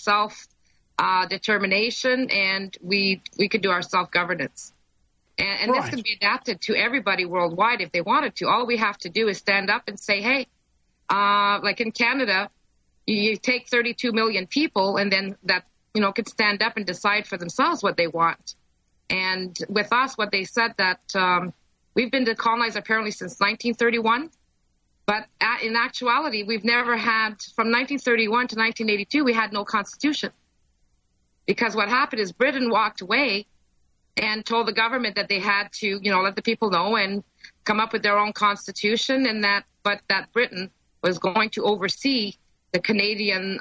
self-determination, and we can do our self-governance. And right. This can be adapted to everybody worldwide if they wanted to. All we have to do is stand up and say, hey, like in Canada, you take 32 million people, and then that, could stand up and decide for themselves what they want. And with us, what they said that we've been decolonized apparently since 1931. But in actuality, we've never had, from 1931 to 1982, we had no constitution. Because what happened is Britain walked away and told the government that they had to, let the people know and come up with their own constitution, and that Britain was going to oversee the Canadian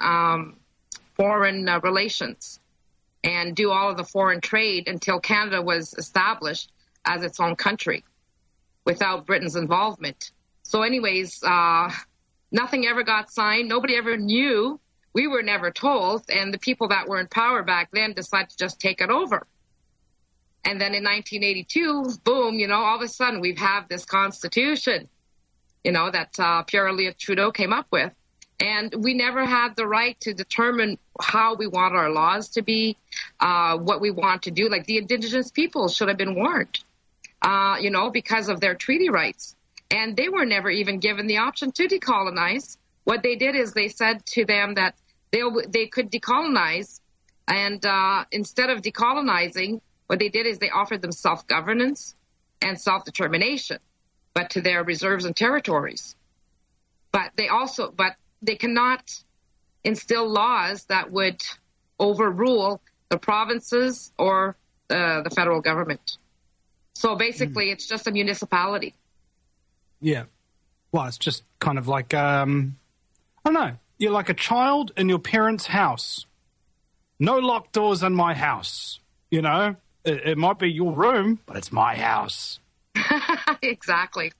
foreign relations and do all of the foreign trade until Canada was established as its own country without Britain's involvement. So anyways, nothing ever got signed. Nobody ever knew. We were never told. And the people that were in power back then decided to just take it over. And then in 1982, boom, all of a sudden we have this constitution, that Pierre-Elliott Trudeau came up with. And we never had the right to determine how we want our laws to be, what we want to do. Like the Indigenous people should have been warned, because of their treaty rights. And they were never even given the option to decolonize. What they did is they said to them that they could decolonize. And instead of decolonizing, what they did is they offered them self-governance and self-determination, but to their reserves and territories. But they cannot instill laws that would overrule the provinces or the federal government. So basically, it's just a municipality. Yeah. Well, it's just kind of like, I don't know, you're like a child in your parents' house. No locked doors in my house, It might be your room, but it's my house. Exactly.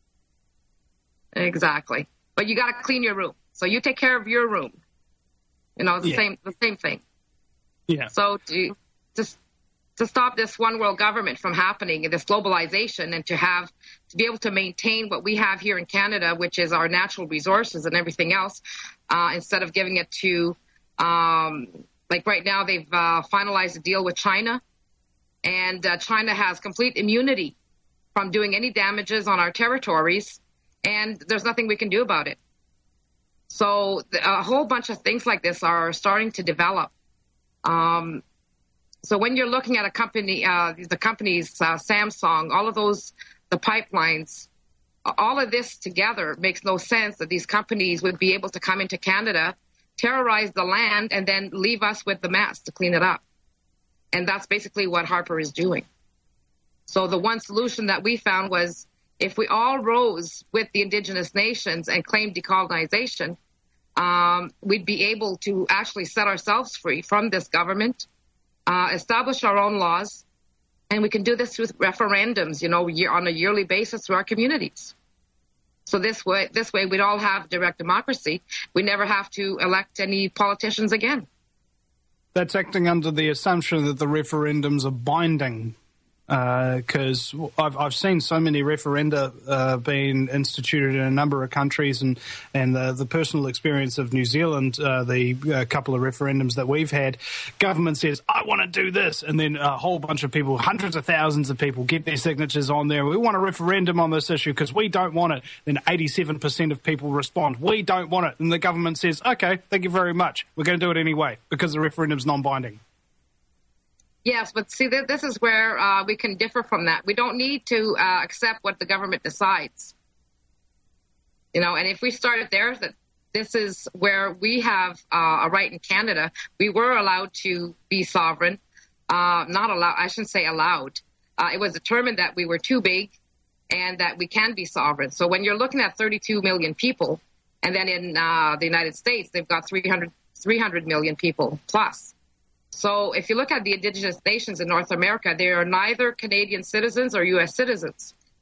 But you got to clean your room. So you take care of your room. The same thing. Yeah. So to stop this one world government from happening, this globalization, and to be able to maintain what we have here in Canada, which is our natural resources and everything else, instead of giving it to, like right now, they've finalized a deal with China, and China has complete immunity from doing any damages on our territories, and there's nothing we can do about it. So a whole bunch of things like this are starting to develop. So when you're looking at a company, the companies, Samsung, all of those, the pipelines, all of this together makes no sense that these companies would be able to come into Canada, terrorize the land, and then leave us with the mess to clean it up. And that's basically what Harper is doing. So the one solution that we found was if we all rose with the Indigenous nations and claimed decolonization, we'd be able to actually set ourselves free from this government, establish our own laws, and we can do this with referendums, on a yearly basis through our communities. So this way we'd all have direct democracy. We never have to elect any politicians again. That's acting under the assumption that the referendums are binding, because I've seen so many referenda being instituted in a number of countries, and the personal experience of New Zealand, the couple of referendums that we've had, government says, I want to do this, and then a whole bunch of people, hundreds of thousands of people get their signatures on there. We want a referendum on this issue because we don't want it. Then 87% of people respond, we don't want it. And the government says, okay, thank you very much. We're going to do it anyway because the referendum's non-binding. Yes, but see, this is where we can differ from that. We don't need to accept what the government decides. And if we started there, that this is where we have a right in Canada. We were allowed to be sovereign. Not allowed, I shouldn't say allowed. It was determined that we were too big and that we can be sovereign. So when you're looking at 32 million people, and then in the United States, they've got 300 million people plus. So if you look at the Indigenous nations in North America, they are neither Canadian citizens or U.S. citizens.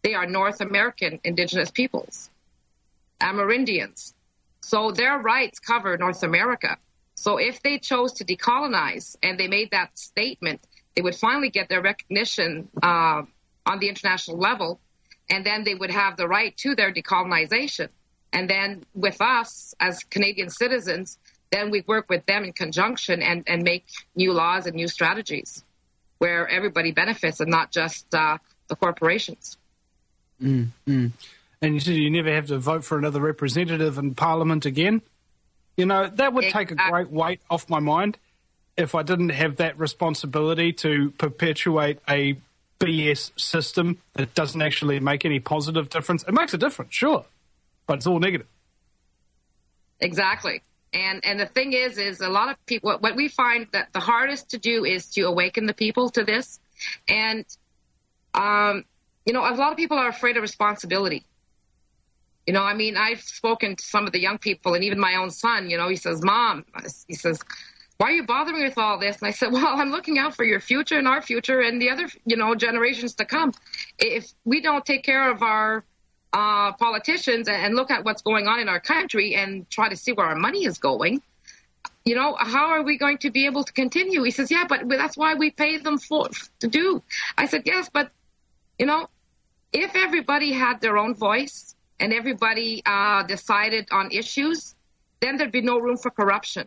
They are North American indigenous peoples, Amerindians. So their rights cover North America. So if they chose to decolonize and they made that statement, they would finally get their recognition on the international level, and then they would have the right to their decolonization. And then with us as Canadian citizens, then we work with them in conjunction and make new laws and new strategies where everybody benefits and not just the corporations. And you said you never have to vote for another representative in Parliament again. You know, that would take a great weight off my mind if I didn't have that responsibility to perpetuate a BS system that doesn't actually make any positive difference. It makes a difference, sure, but it's all negative. Exactly. And the thing is a lot of people, what we find that the hardest to do is to awaken the people to this. And, you know, a lot of people are afraid of responsibility. You know, I mean, I've spoken to some of the young people, and even my own son, you know, he says, Mom, he says, why are you bothering me with all this? And I said, well, I'm looking out for your future and our future and the other, you know, generations to come. If we don't take care of our politicians and look at what's going on in our country and try to see where our money is going, you know, how are we going to be able to continue? He says, yeah, but that's why we pay them to do. I said, yes, but, you know, if everybody had their own voice and everybody decided on issues, then there'd be no room for corruption.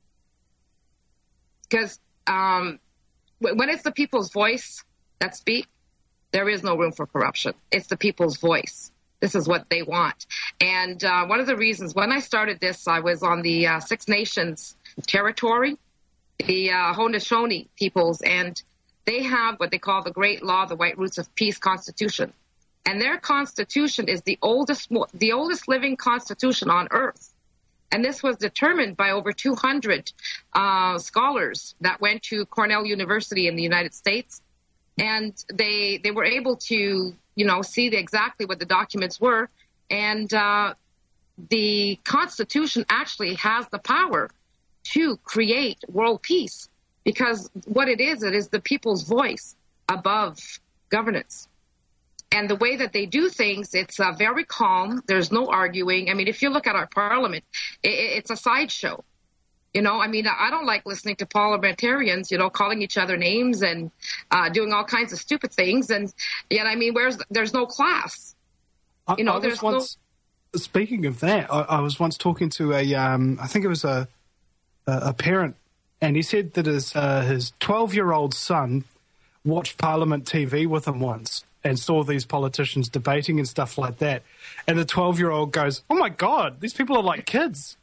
Because when it's the people's voice that speak, there is no room for corruption. It's the people's voice. This is what they want. And one of the reasons, when I started this, I was on the Six Nations territory, the Haudenosaunee peoples, and they have what they call the Great Law, the White Roots of Peace Constitution. And their constitution is the oldest living constitution on earth. And this was determined by over 200 scholars that went to Cornell University in the United States. And they were able to, you know, see exactly what the documents were. And the Constitution actually has the power to create world peace, because what it is the people's voice above governance. And the way that they do things, it's very calm. There's no arguing. I mean, if you look at our parliament, it's a sideshow. You know, I mean, I don't like listening to parliamentarians, you know, calling each other names and doing all kinds of stupid things. And yet, I mean, there's no class. You know, there's once, no. Speaking of that, I was once talking to I think it was a parent, and he said that his 12-year-old son watched Parliament TV with him once and saw these politicians debating and stuff like that. And the 12-year-old goes, oh, my God, these people are like kids.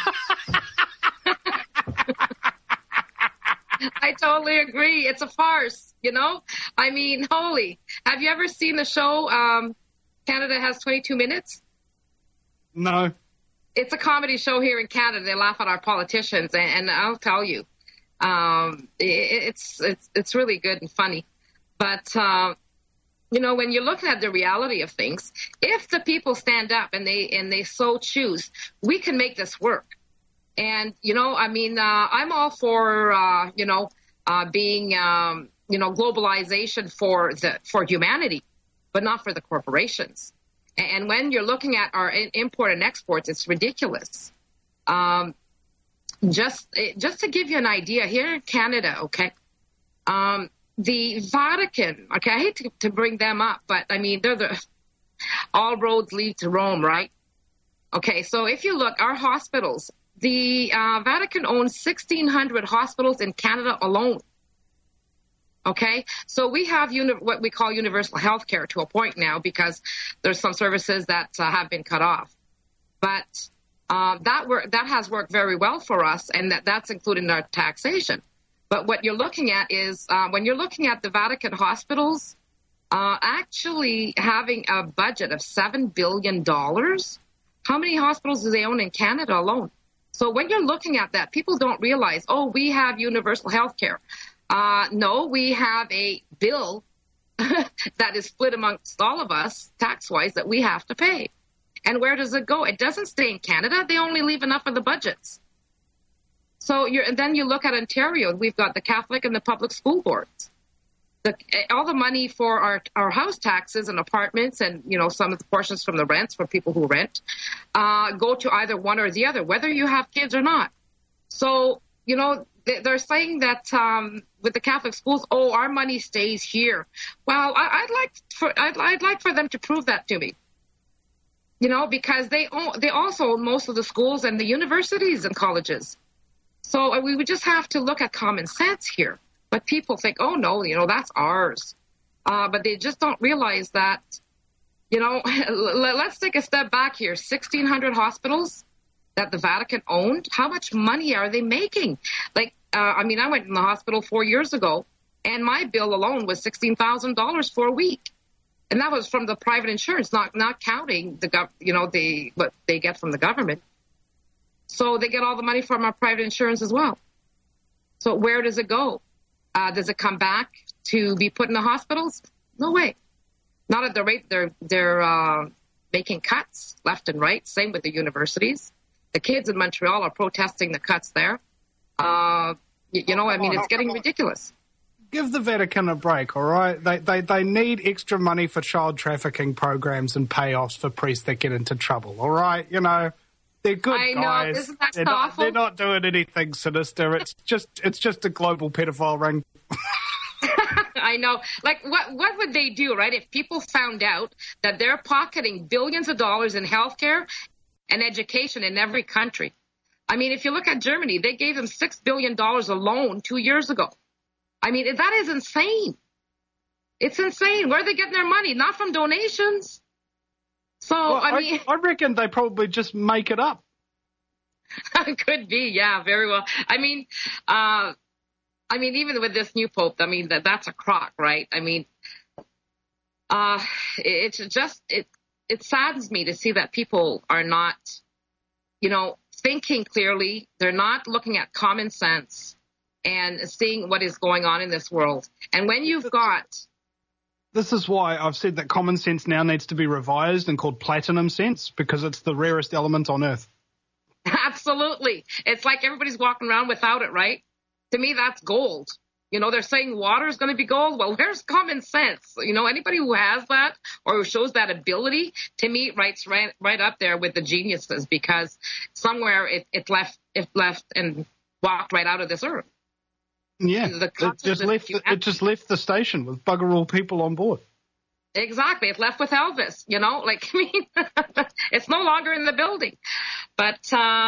I totally agree. It's a farce, you know? I mean, holy. Have you ever seen the show Canada Has 22 Minutes? No. It's a comedy show here in Canada. They laugh at our politicians, and I'll tell you, it's really good and funny. But, you know, when you're looking at the reality of things, if the people stand up and they so choose, we can make this work. And, you know, I mean, I'm all for, you know, being, you know, globalization for humanity, but not for the corporations. And when you're looking at our import and exports, it's ridiculous. Just to give you an idea, here in Canada, okay, the Vatican, okay, I hate to bring them up, but I mean, they're all roads lead to Rome, right? Okay, so if you look, our hospitals, the Vatican owns 1,600 hospitals in Canada alone. Okay, so we have what we call universal health care to a point now, because there's some services that have been cut off. But that has worked very well for us, and that's included in our taxation. But what you're looking at is when you're looking at the Vatican hospitals, actually having a budget of $7 billion, how many hospitals do they own in Canada alone? So when you're looking at that, people don't realize, oh, we have universal health care. No, we have a bill that is split amongst all of us, tax-wise, that we have to pay. And where does it go? It doesn't stay in Canada. They only leave enough of the budgets. So and then you look at Ontario, we've got the Catholic and the public school boards. all the money for our house taxes and apartments and, some of the portions from the rents for people who rent go to either one or the other, whether you have kids or not. So, they're saying that with the Catholic schools, our money stays here. Well, I'd like for them to prove that to me. Because they also own most of the schools and the universities and colleges. So we would just have to look at common sense here. But people think, oh, no, that's ours. But they just don't realize that, let's take a step back here. 1,600 hospitals that the Vatican owned. How much money are they making? I went in the hospital 4 years ago, and my bill alone was $16,000 for a week. And that was from the private insurance, not counting what they get from the government. So they get all the money from our private insurance as well. So where does it go? Does it come back to be put in the hospitals? No way. Not at the rate they're making cuts left and right. Same with the universities. The kids in Montreal are protesting the cuts there. It's getting ridiculous. Give the Vatican a break, all right? They need extra money for child trafficking programs and payoffs for priests that get into trouble, all right? They're good guys. Isn't that awful? They're not doing anything sinister. It's just a global pedophile ring. I know. What would they do, right, if people found out that they're pocketing billions of dollars in healthcare and education in every country? If you look at Germany, they gave them $6 billion alone 2 years ago. That is insane. It's insane. Where are they getting their money? Not from donations. So, I reckon they probably just make it up. Could be, yeah, very well. Even with this new pope, that's a crock, right? It saddens me to see that people are not, thinking clearly. They're not looking at common sense and seeing what is going on in this world. And when you've got... This is why I've said that common sense now needs to be revised and called platinum sense, because it's the rarest element on Earth. Absolutely. It's like everybody's walking around without it, right? To me, that's gold. They're saying water is going to be gold. Well, where's common sense? Anybody who has that or who shows that ability, to me, right up there with the geniuses, because somewhere it left and walked right out of this earth. Yeah, it just left the station with bugger all people on board. Exactly. It left with Elvis, it's no longer in the building. But,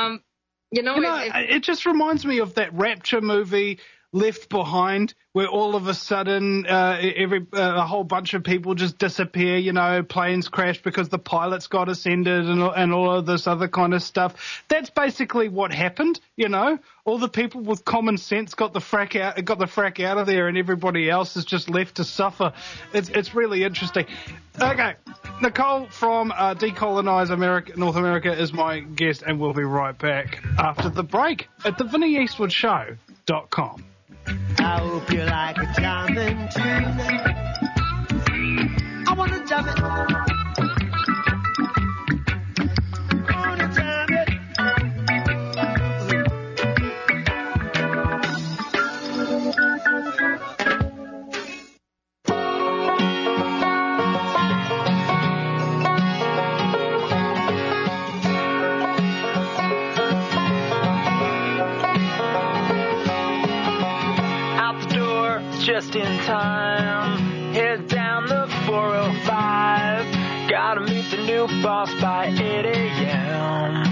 it just reminds me of that Rapture movie, Left Behind, where all of a sudden a whole bunch of people just disappear, planes crash because the pilots got ascended and all of this other kind of stuff. That's basically what happened, All the people with common sense got the frack out of there, and everybody else is just left to suffer. It's really interesting. Okay, Nicole from Decolonize America, North America is my guest, and we'll be right back after the break at theVinnieEastwoodshow.com. I hope you like a jamming tune. I wanna jam it. Wanna jam it. Just in time, head down the 405. Gotta meet the new boss by 8 a.m.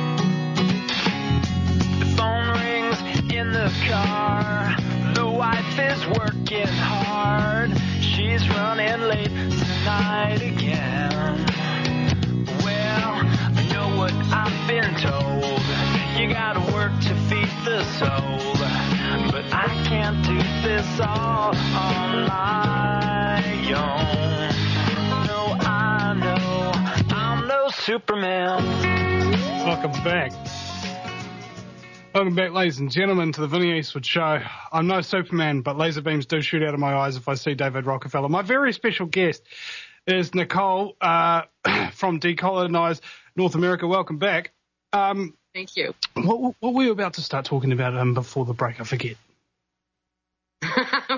The phone rings in the car. The wife is working hard. She's running late tonight again. Well, I know what I've been told. You gotta work to feed the soul. But I can't do this all on my own. No, I know I'm no Superman. Welcome back. Welcome back, ladies and gentlemen, to the Vinnie Eastwood Show. I'm no Superman, but laser beams do shoot out of my eyes if I see David Rockefeller. My very special guest is Nicole from Decolonize North America. Welcome back. Thank you. What were you about to start talking about before the break? I forget.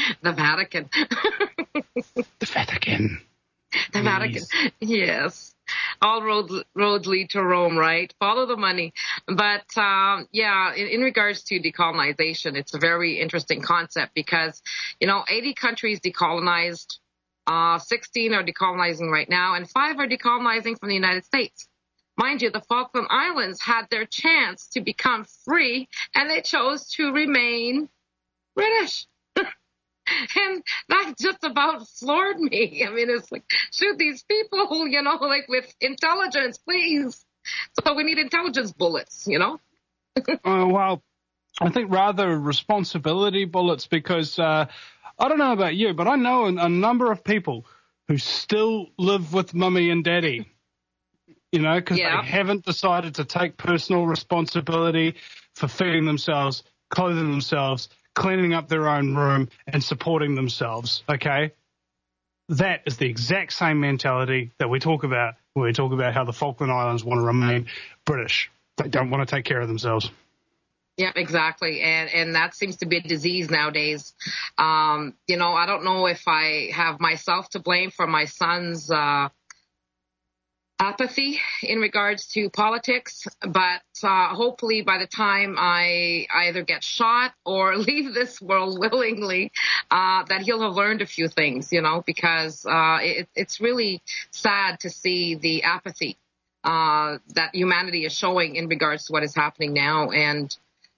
The Vatican. The Vatican. The Vatican. Yes. All roads lead to Rome, right? Follow the money. But, in regards to decolonization, it's a very interesting concept because, 80 countries decolonized, 16 are decolonizing right now, and 5 are decolonizing from the United States. Mind you, the Falkland Islands had their chance to become free, and they chose to remain British. And that just about floored me. I mean, it's like, shoot these people, with intelligence, please. So we need intelligence bullets, Well, I think rather responsibility bullets because I don't know about you, but I know a number of people who still live with mummy and daddy, because they haven't decided to take personal responsibility for feeding themselves, clothing themselves, cleaning up their own room and supporting themselves, okay? That is the exact same mentality that we talk about when we talk about how the Falkland Islands want to remain British. They don't want to take care of themselves. Yeah, exactly. And that seems to be a disease nowadays. I don't know if I have myself to blame for my son's apathy in regards to politics, but hopefully by the time I either get shot or leave this world willingly, that he'll have learned a few things, because it's really sad to see the apathy that humanity is showing in regards to what is happening now. And,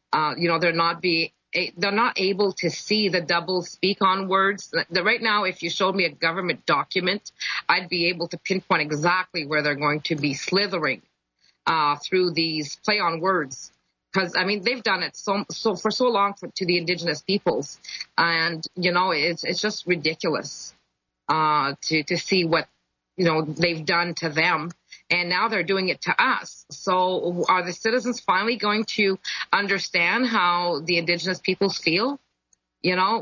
they're not able to see the double speak on words. Right now, if you showed me a government document, I'd be able to pinpoint exactly where they're going to be slithering through these play on words. Because, they've done it for so long to the indigenous peoples. And, it's just ridiculous to see what, they've done to them. And now they're doing it to us. So are the citizens finally going to understand how the indigenous peoples feel? Here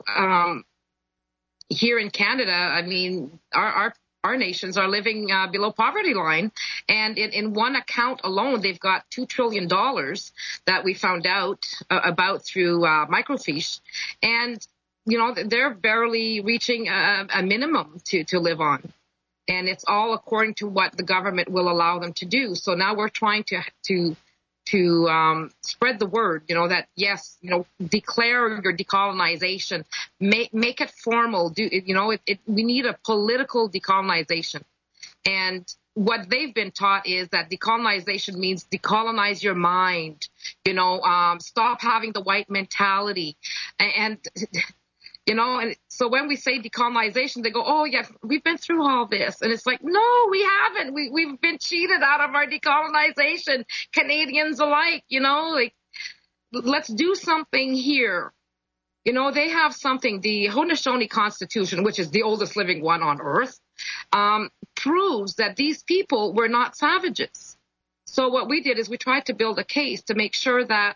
in Canada, our nations are living below poverty line. And in one account alone, they've got $2 trillion that we found out about through microfiche. And, they're barely reaching a minimum to live on. And it's all according to what the government will allow them to do. So now we're trying to spread the word, that yes, declare your decolonization, make it formal. We need a political decolonization. And what they've been taught is that decolonization means decolonize your mind, stop having the white mentality. And so when we say decolonization, they go, oh, yeah, we've been through all this. And it's like, no, we haven't. We've been cheated out of our decolonization, Canadians alike, let's do something here. They have something, the Haudenosaunee Constitution, which is the oldest living one on earth, proves that these people were not savages. So what we did is we tried to build a case to make sure that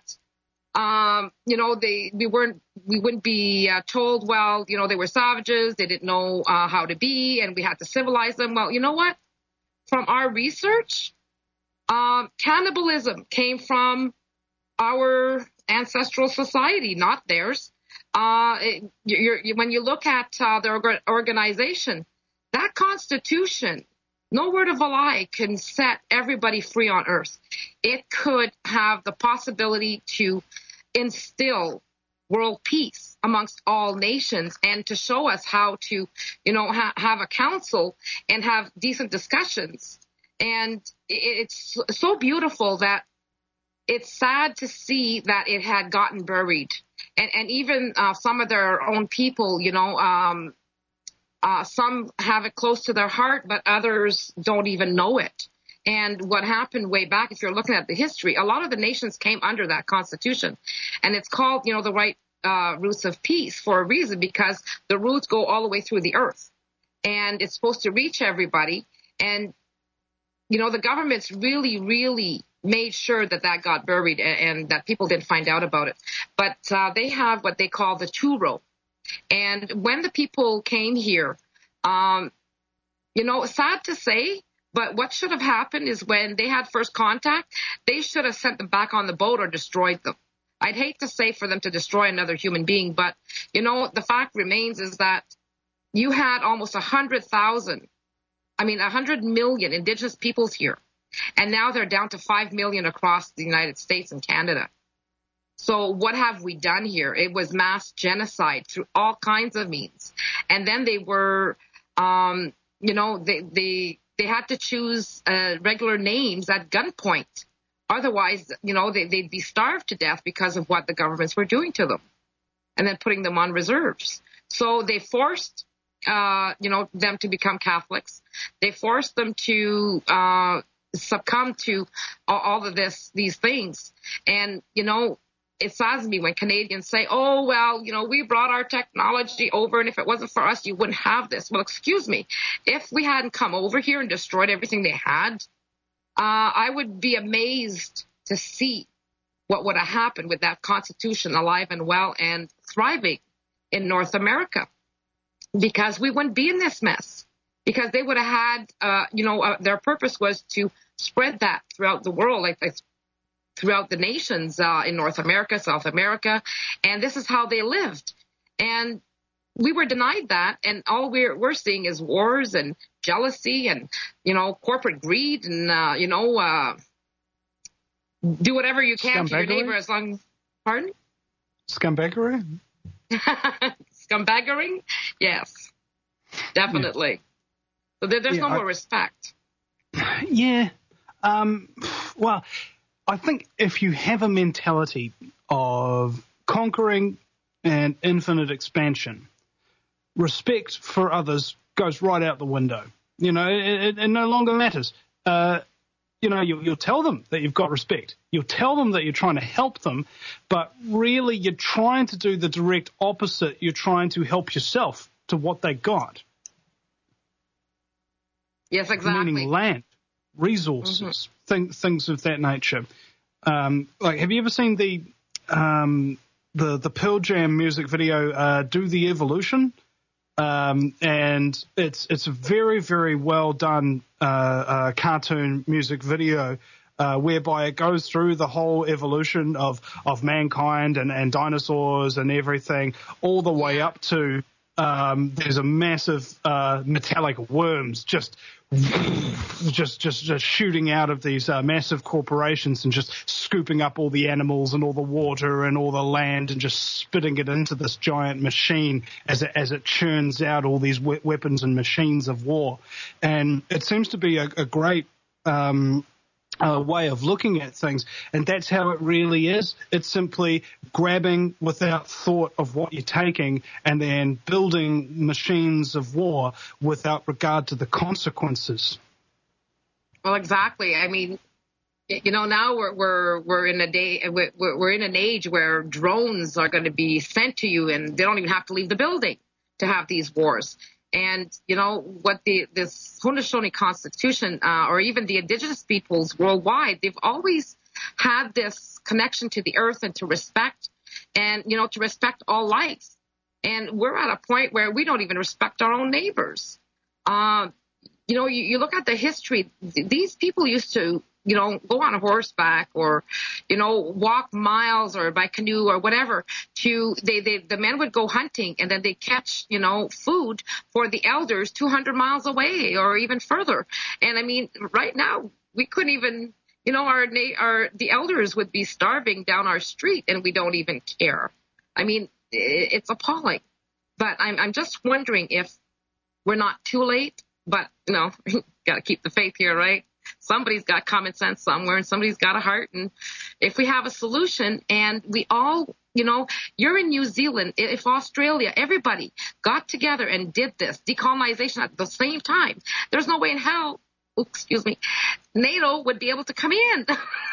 we wouldn't be told, well, they were savages, they didn't know how to be, and we had to civilize them. Well, you know what? From our research, cannibalism came from our ancestral society, not theirs. When you look at their organization, that constitution, no word of a lie, can set everybody free on earth. It could have the possibility to instill world peace amongst all nations and to show us how to, have a council and have decent discussions. And it's so beautiful that it's sad to see that it had gotten buried. And even some of their own people, some have it close to their heart, but others don't even know it. And what happened way back, if you're looking at the history, a lot of the nations came under that constitution. And it's called, the right roots of peace for a reason, because the roots go all the way through the earth. And it's supposed to reach everybody. And, the government's really, really made sure that got buried and that people didn't find out about it. But they have what they call the two-row. And when the people came here, sad to say, but what should have happened is when they had first contact, they should have sent them back on the boat or destroyed them. I'd hate to say for them to destroy another human being, but, the fact remains is that you had almost 100 million indigenous peoples here. And now they're down to 5 million across the United States and Canada. So what have we done here? It was mass genocide through all kinds of means. And then they were, they had to choose regular names at gunpoint. Otherwise, they'd be starved to death because of what the governments were doing to them and then putting them on reserves. So they forced, them to become Catholics. They forced them to succumb to all of these things. And, it saddens me when Canadians say, oh, well, we brought our technology over, and if it wasn't for us, you wouldn't have this. Well, excuse me. If we hadn't come over here and destroyed everything they had, I would be amazed to see what would have happened with that Constitution alive and well and thriving in North America, because we wouldn't be in this mess, because they would have had, their purpose was to spread that throughout the world, like throughout the nations in North America, South America, and this is how they lived. And we were denied that, and all we're seeing is wars and jealousy and, corporate greed and, do whatever you can to your neighbor as long... Pardon? Scumbaggery? Scumbaggering? Yes, definitely. Yeah. So there's no more respect. Yeah. Well, I think if you have a mentality of conquering and infinite expansion, respect for others goes right out the window. It no longer matters. You'll tell them that you've got respect. You'll tell them that you're trying to help them, but really you're trying to do the direct opposite. You're trying to help yourself to what they got. Yes, exactly. Meaning land, resources, things of that nature. Have you ever seen the Pearl Jam music video, Do the Evolution? And it's a very, very well done cartoon music video whereby it goes through the whole evolution of mankind and dinosaurs and everything, all the way up to there's a massive metallic worms just shooting out of these massive corporations and just scooping up all the animals and all the water and all the land and just spitting it into this giant machine as it churns out all these weapons and machines of war. And it seems to be a great way of looking at things, and that's how it really is. It's simply grabbing without thought of what you're taking and then building machines of war without regard to the consequences. Well, exactly. I mean, now we're in we're in an age where drones are going to be sent to you, and they don't even have to leave the building to have these wars. And, what this Haudenosaunee Constitution, or even the indigenous peoples worldwide, they've always had this connection to the earth and to respect and, to respect all life. And we're at a point where we don't even respect our own neighbors. You look at the history, these people used to, go on horseback or, walk miles or by canoe or whatever the men would go hunting and then they catch, food for the elders 200 miles away or even further. And I mean, right now we couldn't even, the elders would be starving down our street and we don't even care. I mean, it's appalling, but I'm just wondering if we're not too late, but got to keep the faith here, right? Somebody's got common sense somewhere and somebody's got a heart. And if we have a solution and we all, you're in New Zealand, if Australia, everybody got together and did this decolonization at the same time, there's no way in hell, NATO would be able to come in,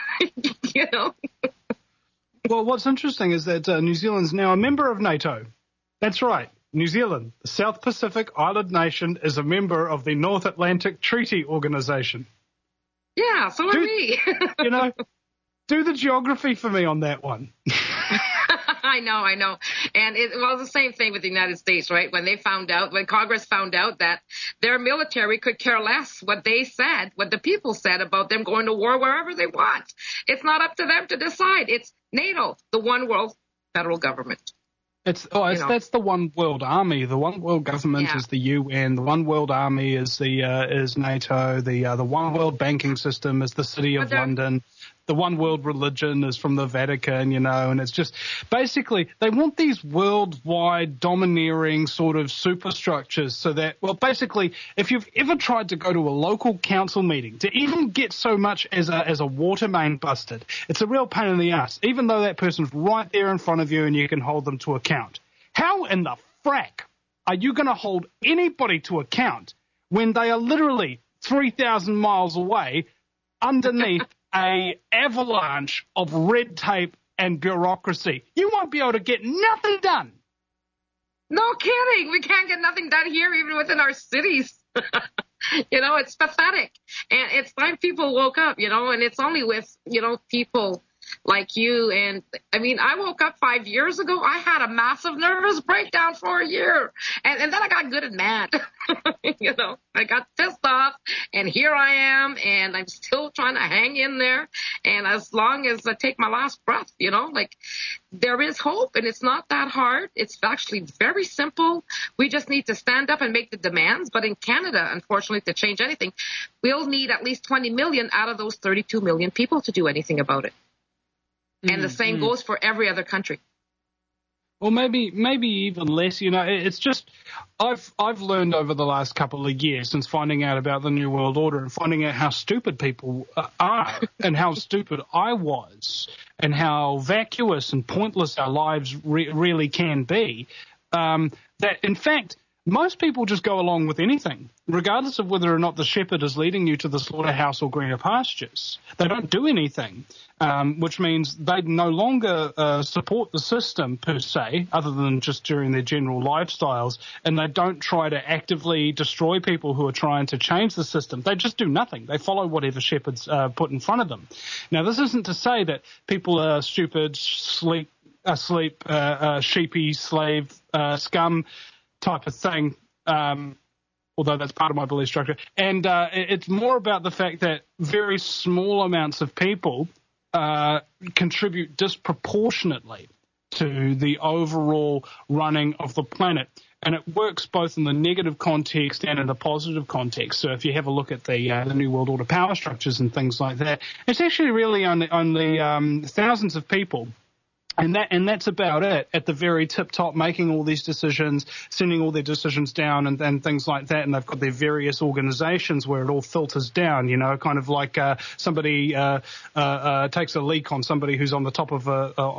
Well, what's interesting is that New Zealand's now a member of NATO. That's right. New Zealand, the South Pacific Island nation, is a member of the North Atlantic Treaty Organization. Yeah, so are we. Do the geography for me on that one. I know. And it was the same thing with the United States, right? When Congress found out that their military could care less what the people said about them going to war wherever they want. It's not up to them to decide. It's NATO, the one world federal government. That's the one world army. The one world government is the UN. The one world army is is NATO. The one world banking system is the City of London. The one world religion is from the Vatican, and it's just basically they want these worldwide domineering sort of superstructures so that, well, basically, if you've ever tried to go to a local council meeting, to even get so much as a water main busted, it's a real pain in the ass, even though that person's right there in front of you and you can hold them to account. How in the frack are you going to hold anybody to account when they are literally 3,000 miles away underneath a avalanche of red tape and bureaucracy? You won't be able to get nothing done. No kidding. We can't get nothing done here, even within our cities. It's pathetic. And it's time people woke up, and it's only with, people like you. And I woke up 5 years ago. I had a massive nervous breakdown for a year. And then I got good and mad. I got pissed off, and here I am, and I'm still trying to hang in there. And as long as I take my last breath, there is hope, and it's not that hard. It's actually very simple. We just need to stand up and make the demands. But in Canada, unfortunately, to change anything, we'll need at least 20 million out of those 32 million people to do anything about it. And the same goes for every other country. Or maybe even less. It's just I've learned over the last couple of years since finding out about the New World Order and finding out how stupid people are and how stupid I was and how vacuous and pointless our lives really can be, that, in fact, most people just go along with anything, regardless of whether or not the shepherd is leading you to the slaughterhouse or greener pastures. They don't do anything, which means they no longer support the system per se, other than just during their general lifestyles, and they don't try to actively destroy people who are trying to change the system. They just do nothing. They follow whatever shepherds put in front of them. Now, this isn't to say that people are stupid, asleep, sheepy, slave, scum type of thing, although that's part of my belief structure. And it's more about the fact that very small amounts of people contribute disproportionately to the overall running of the planet. And it works both in the negative context and in the positive context. So if you have a look at the New World Order power structures and things like that, it's actually really only thousands of people. And that's about it at the very tip top, making all these decisions, sending all their decisions down and things like that. And they've got their various organizations where it all filters down, kind of like somebody takes a leak on somebody who's on the top of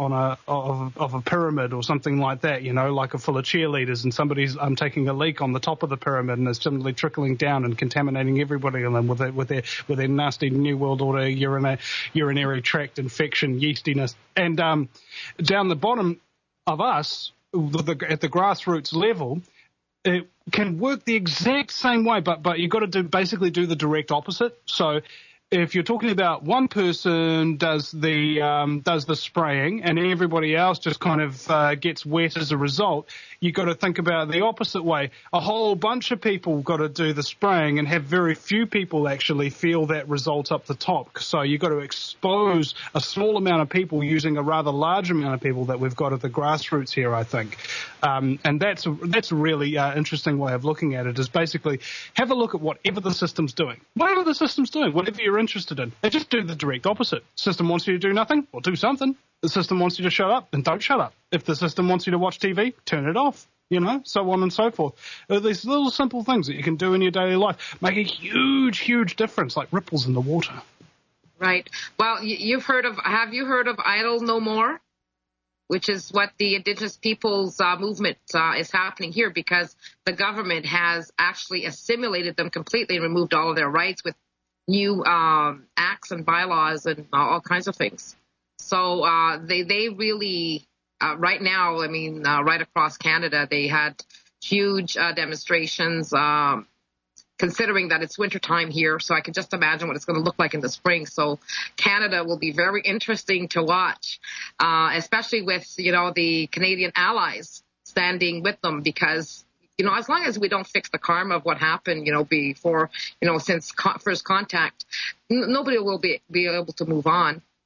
a pyramid or something like that, like full of cheerleaders, and somebody's taking a leak on the top of the pyramid and it's suddenly trickling down and contaminating everybody on them with their nasty New World Order urinary tract infection, yeastiness. And down the bottom of us, at the grassroots level, it can work the exact same way, but you've got to basically do the direct opposite. So if you're talking about one person does the spraying and everybody else just kind of gets wet as a result, you've got to think about the opposite way. A whole bunch of people got to do the spraying and have very few people actually feel that result up the top. So you've got to expose a small amount of people using a rather large amount of people that we've got at the grassroots here, I think. And that's a really interesting way of looking at it, is basically have a look at whatever the system's doing. Whatever the system's doing, whatever you're interested in, and just do the direct opposite. System wants you to do nothing, well, do something. The system wants you to shut up, then don't shut up. If the system wants you to watch TV, turn it off, so on and so forth. These little simple things that you can do in your daily life make a huge, huge difference, like ripples in the water. Right. Well, have you heard of Idle No More? Which is what the Indigenous Peoples movement is happening here, because the government has actually assimilated them completely and removed all of their rights with new acts and bylaws and all kinds of things. So they really, right now, right across Canada, they had huge demonstrations, considering that it's wintertime here. So I can just imagine what it's going to look like in the spring. So Canada will be very interesting to watch, especially with, the Canadian allies standing with them, because as long as we don't fix the karma of what happened, before, since first contact, nobody will be able to move on.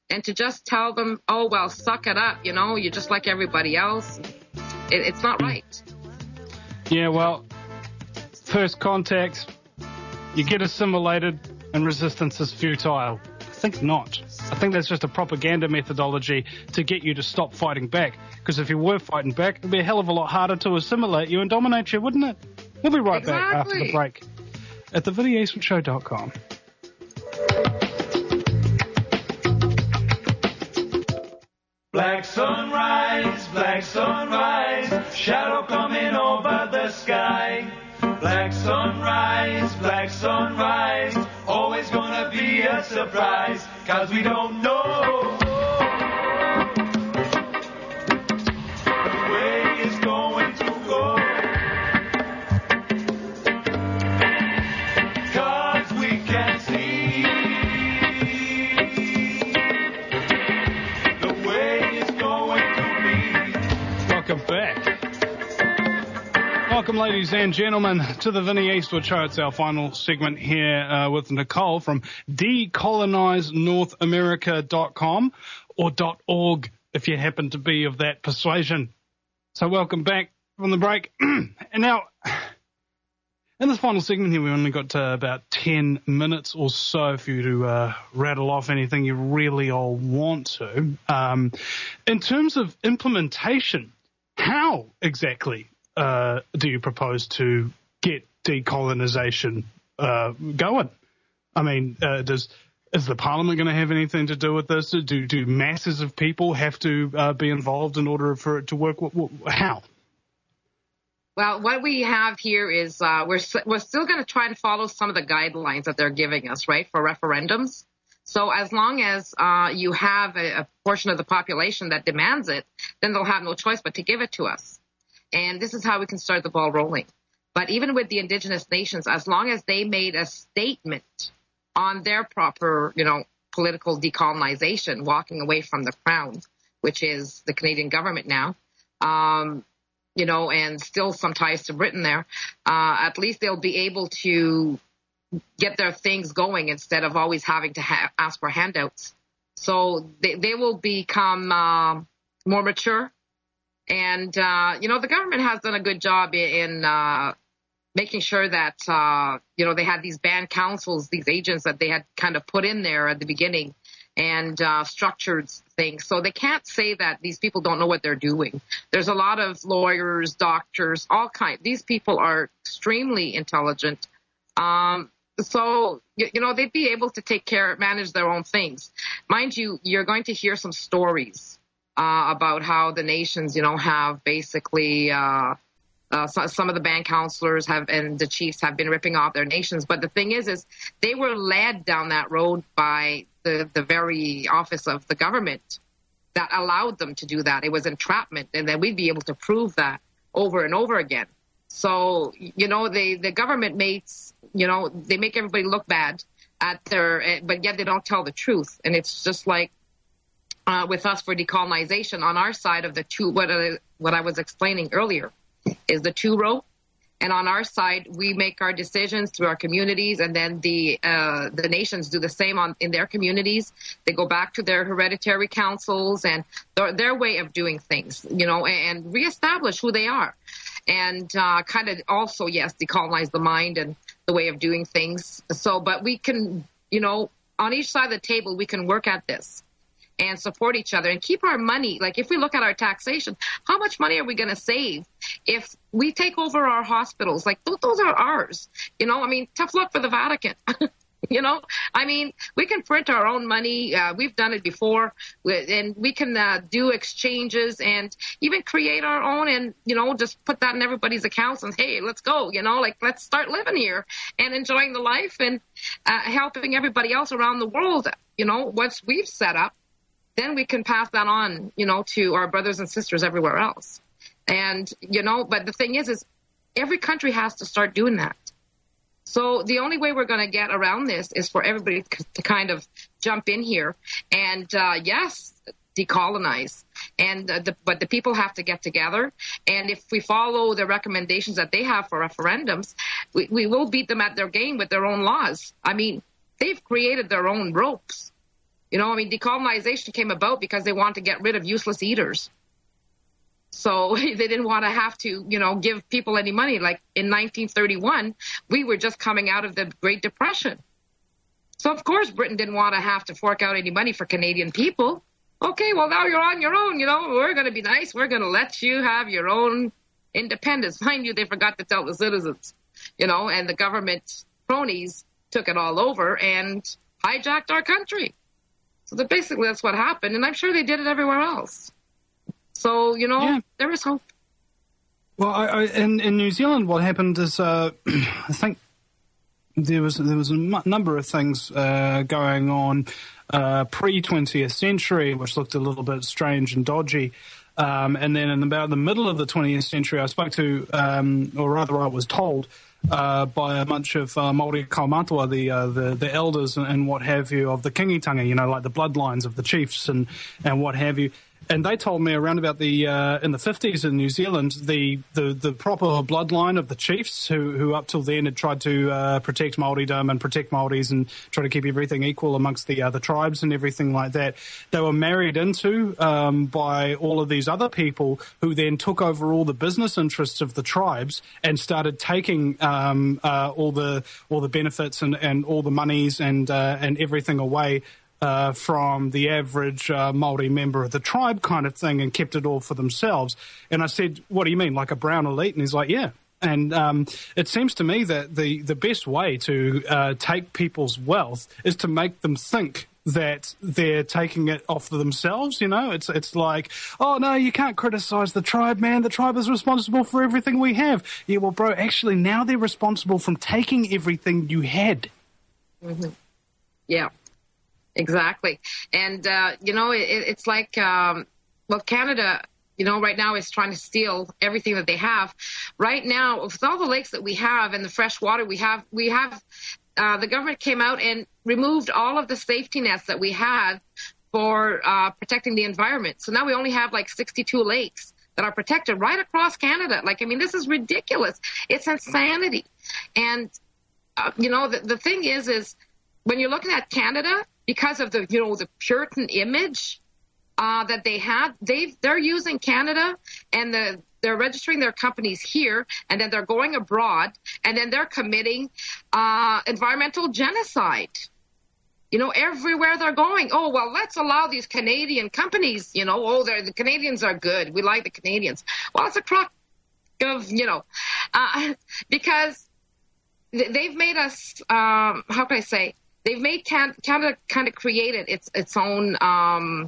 And to just tell them, oh, well, suck it up, you're just like everybody else. It's not right. Yeah, well, first contact, you get assimilated and resistance is futile. I think not. I think that's just a propaganda methodology to get you to stop fighting back. Because if you were fighting back, it'd be a hell of a lot harder to assimilate you and dominate you, wouldn't it? We'll be right back after the break at thevinnieeastwoodshow.com. Black sunrise, shadow coming over the sky. Black sunrise, always gonna be a surprise, 'cause we don't know the way it's going to go. 'Cause we can't see the way it's going to be. Welcome back. Welcome, ladies and gentlemen, to the Vinnie Eastwood Show. It's our final segment here with Nicole from decolonizenorthamerica.com or .org if you happen to be of that persuasion. So welcome back from the break. And now, in this final segment here, we only got about 10 minutes or so for you to rattle off anything you really all want to. In terms of implementation, how exactly do you propose to get decolonization going? I mean, is the Parliament going to have anything to do with this? Do masses of people have to be involved in order for it to work? How? Well, what we have here is we're still going to try and follow some of the guidelines that they're giving us, right, for referendums. So as long as you have a portion of the population that demands it, then they'll have no choice but to give it to us. And this is how we can start the ball rolling. But even with the indigenous nations, as long as they made a statement on their proper, political decolonization, walking away from the crown, which is the Canadian government now, and still some ties to Britain there, at least they'll be able to get their things going instead of always having to ask for handouts. So they will become more mature. And, the government has done a good job in making sure that, they had these band councils, these agents that they had kind of put in there at the beginning and structured things. So they can't say that these people don't know what they're doing. There's a lot of lawyers, doctors, all kinds. These people are extremely intelligent. So, they'd be able to manage their own things. Mind you, you're going to hear some stories about how the nations, have basically some of the band counselors and the chiefs have been ripping off their nations. But the thing is they were led down that road by the very office of the government that allowed them to do that. It was entrapment, and then we'd be able to prove that over and over again. So, the government makes, they make everybody look bad but yet they don't tell the truth. And it's just like, with us for decolonization, on our side of the two, what I was explaining earlier is the two row. And on our side, we make our decisions through our communities, and then the nations do the same in their communities. They go back to their hereditary councils and their way of doing things, and reestablish who they are. And kind of also, yes, decolonize the mind and the way of doing things. So, but we can, on each side of the table, we can work at this and support each other and keep our money. Like if we look at our taxation, how much money are we going to save if we take over our hospitals? Like those are ours, tough luck for the Vatican. We can print our own money. We've done it before, and we can do exchanges and even create our own and, just put that in everybody's accounts and, hey, let's go, let's start living here and enjoying the life and helping everybody else around the world. Once we've set up, then we can pass that on, to our brothers and sisters everywhere else. And, but the thing is every country has to start doing that. So the only way we're going to get around this is for everybody to kind of jump in here and, yes, decolonize. And but the people have to get together. And if we follow the recommendations that they have for referendums, we will beat them at their game with their own laws. They've created their own ropes. You know, I mean, decolonization came about because they wanted to get rid of useless eaters. So they didn't want to have to, you know, give people any money. Like in 1931, we were just coming out of the Great Depression. So, of course, Britain didn't want to have to fork out any money for Canadian people. Okay, well, now you're on your own. You know, we're going to be nice. We're going to let you have your own independence. Mind you, they forgot to tell the citizens, you know, and the government cronies took it all over and hijacked our country. So basically that's what happened. And I'm sure they did it everywhere else. So, you know, there is hope. Well, in New Zealand, what happened is, I think there was a number of things going on pre-20th century, which looked a little bit strange and dodgy. And then in about the middle of the 20th century, I spoke to, or rather I was told, by a bunch of Māori kaumātua, the elders and what have you of the kingitanga, you know, like the bloodlines of the chiefs and what have you. And they told me around about the in the 50s in New Zealand, the proper bloodline of the chiefs who up till then had tried to protect Māoridom and protect Māoris and try to keep everything equal amongst the tribes and everything like that. They were married into by all of these other people who then took over all the business interests of the tribes and started taking all the benefits and all the monies and everything away from the average Māori member of the tribe kind of thing and kept it all for themselves. And I said, what do you mean, like a brown elite? And he's like, yeah. And it seems to me that the best way to take people's wealth is to make them think that they're taking it off for themselves, you know? It's like, oh, no, you can't criticize the tribe, man. The tribe is responsible for everything we have. Yeah, well, bro, actually, now they're responsible from taking everything you had. Mm-hmm. Yeah. Exactly. And, you know, it's like, well, Canada, you know, right now is trying to steal everything that they have. Right now, with all the lakes that we have and the fresh water we have, the government came out and removed all of the safety nets that we had for protecting the environment. So now we only have like 62 lakes that are protected right across Canada. Like, I mean, this is ridiculous. It's insanity. And, you know, the thing is when you're looking at Canada, because of the, you know, the Puritan image that they had, they're using Canada and they're registering their companies here, and then they're going abroad, and then they're committing environmental genocide. You know, everywhere they're going. Oh, well, let's allow these Canadian companies, you know, oh, the Canadians are good. We like the Canadians. Well, it's a crock of, you know, because they've made us, how can I say, they've made Canada kind of created its own, how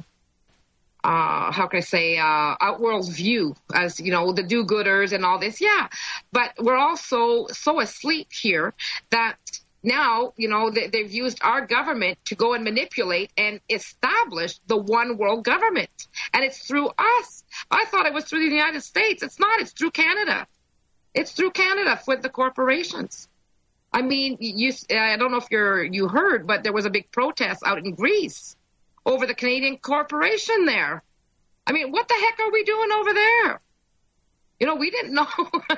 can I say, outworld view as, you know, the do-gooders and all this. Yeah, but we're also so asleep here that now, you know, they've used our government to go and manipulate and establish the one world government. And it's through us. I thought it was through the United States. It's not. It's through Canada. It's through Canada with the corporations. I mean, I don't know if you heard, but there was a big protest out in Greece over the Canadian corporation there. I mean, what the heck are we doing over there? You know, we didn't know,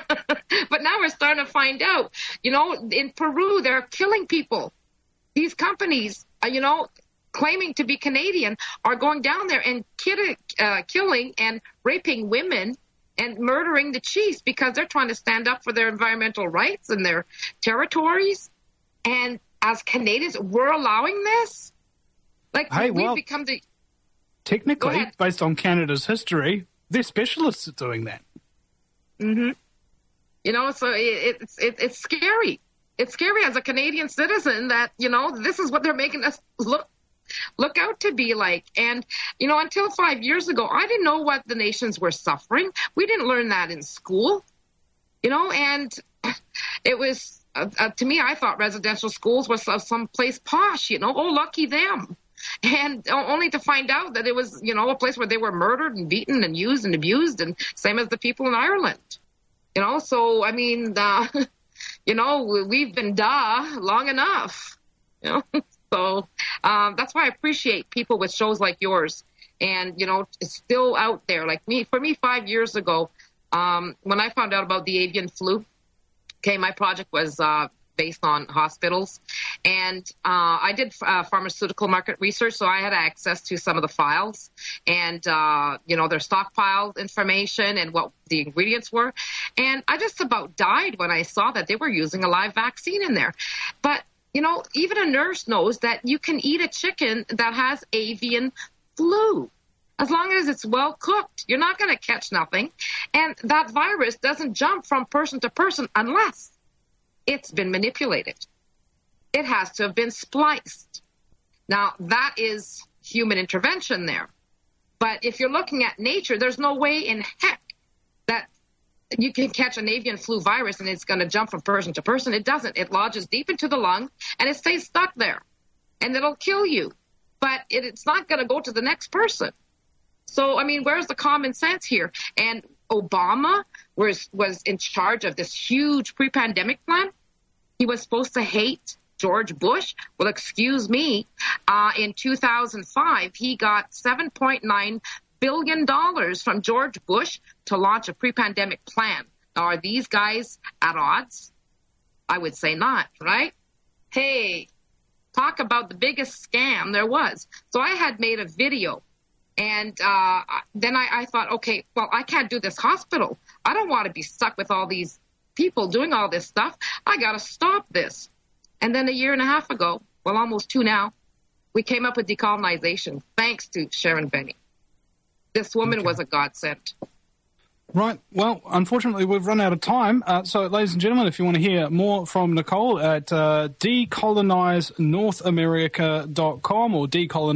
but now we're starting to find out. You know, in Peru, they're killing people. These companies, you know, claiming to be Canadian are going down there and killing and raping women and murdering the chiefs because they're trying to stand up for their environmental rights and their territories. And as Canadians, we're allowing this? Like, hey, we've become the... Technically, based on Canada's history, they're specialists at doing that. Mm-hmm. You know, so it's scary. It's scary as a Canadian citizen that, you know, this is what they're making us look out to be like. And, you know, until 5 years ago, I didn't know what the nations were suffering. We didn't learn that in school, you know, and it was, to me, I thought residential schools was someplace posh, you know, oh, lucky them. And only to find out that it was, you know, a place where they were murdered and beaten and used and abused, and same as the people in Ireland, you know. So, I mean, you know, we've been long enough, you know. So that's why I appreciate people with shows like yours. And, you know, it's still out there. Like for me, 5 years ago, when I found out about the avian flu, okay, my project was based on hospitals. And I did pharmaceutical market research, so I had access to some of the files and, their stockpile information and what the ingredients were. And I just about died when I saw that they were using a live vaccine in there. But, even a nurse knows that you can eat a chicken that has avian flu. As long as it's well cooked, you're not going to catch nothing. And that virus doesn't jump from person to person unless it's been manipulated. It has to have been spliced. Now, that is human intervention there. But if you're looking at nature, there's no way in heck that you can catch an avian flu virus and it's going to jump from person to person. It doesn't. It lodges deep into the lung and it stays stuck there. And it'll kill you. But it's not going to go to the next person. So, where's the common sense here? And Obama was in charge of this huge pre-pandemic plan. He was supposed to hate George Bush. Well, excuse me. In 2005, he got $7.9 billion from George Bush to launch a pre-pandemic plan. Now, are these guys at odds? I would say not, right? Hey, talk about the biggest scam there was. So I had made a video. And then I thought, okay, well, I can't do this hospital. I don't want to be stuck with all these people doing all this stuff. I got to stop this. And then a year and a half ago, well, almost 2 now, we came up with decolonization, thanks to Sharon Benny. This woman was a godsend. Right. Well, unfortunately, we've run out of time. So, ladies and gentlemen, if you want to hear more from Nicole at decolonizenorthamerica.com or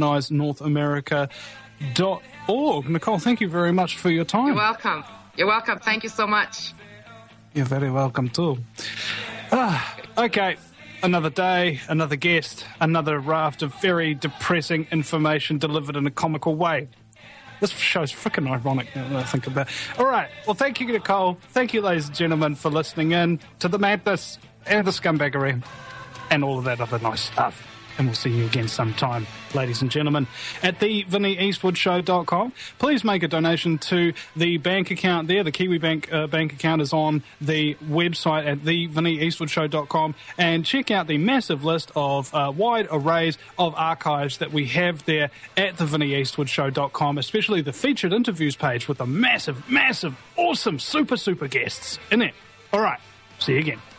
decolonizenorthamerica.org. Nicole, thank you very much for your time. You're welcome. You're welcome. Thank you so much. You're very welcome, too. Okay. Another day, another guest, another raft of very depressing information delivered in a comical way. This show's freaking ironic now that I think about it. All right. Well, thank you, Nicole. Thank you, ladies and gentlemen, for listening in to the madness and the scumbaggery and all of that other nice stuff. And we'll see you again sometime, ladies and gentlemen, at thevinnieeastwoodshow.com. Please make a donation to the bank account there. The Kiwi Bank bank account is on the website at thevinnieeastwoodshow.com. And check out the massive list of wide arrays of archives that we have there at thevinnieeastwoodshow.com, especially the featured interviews page with the massive, awesome, super guests in it. All right. See you again.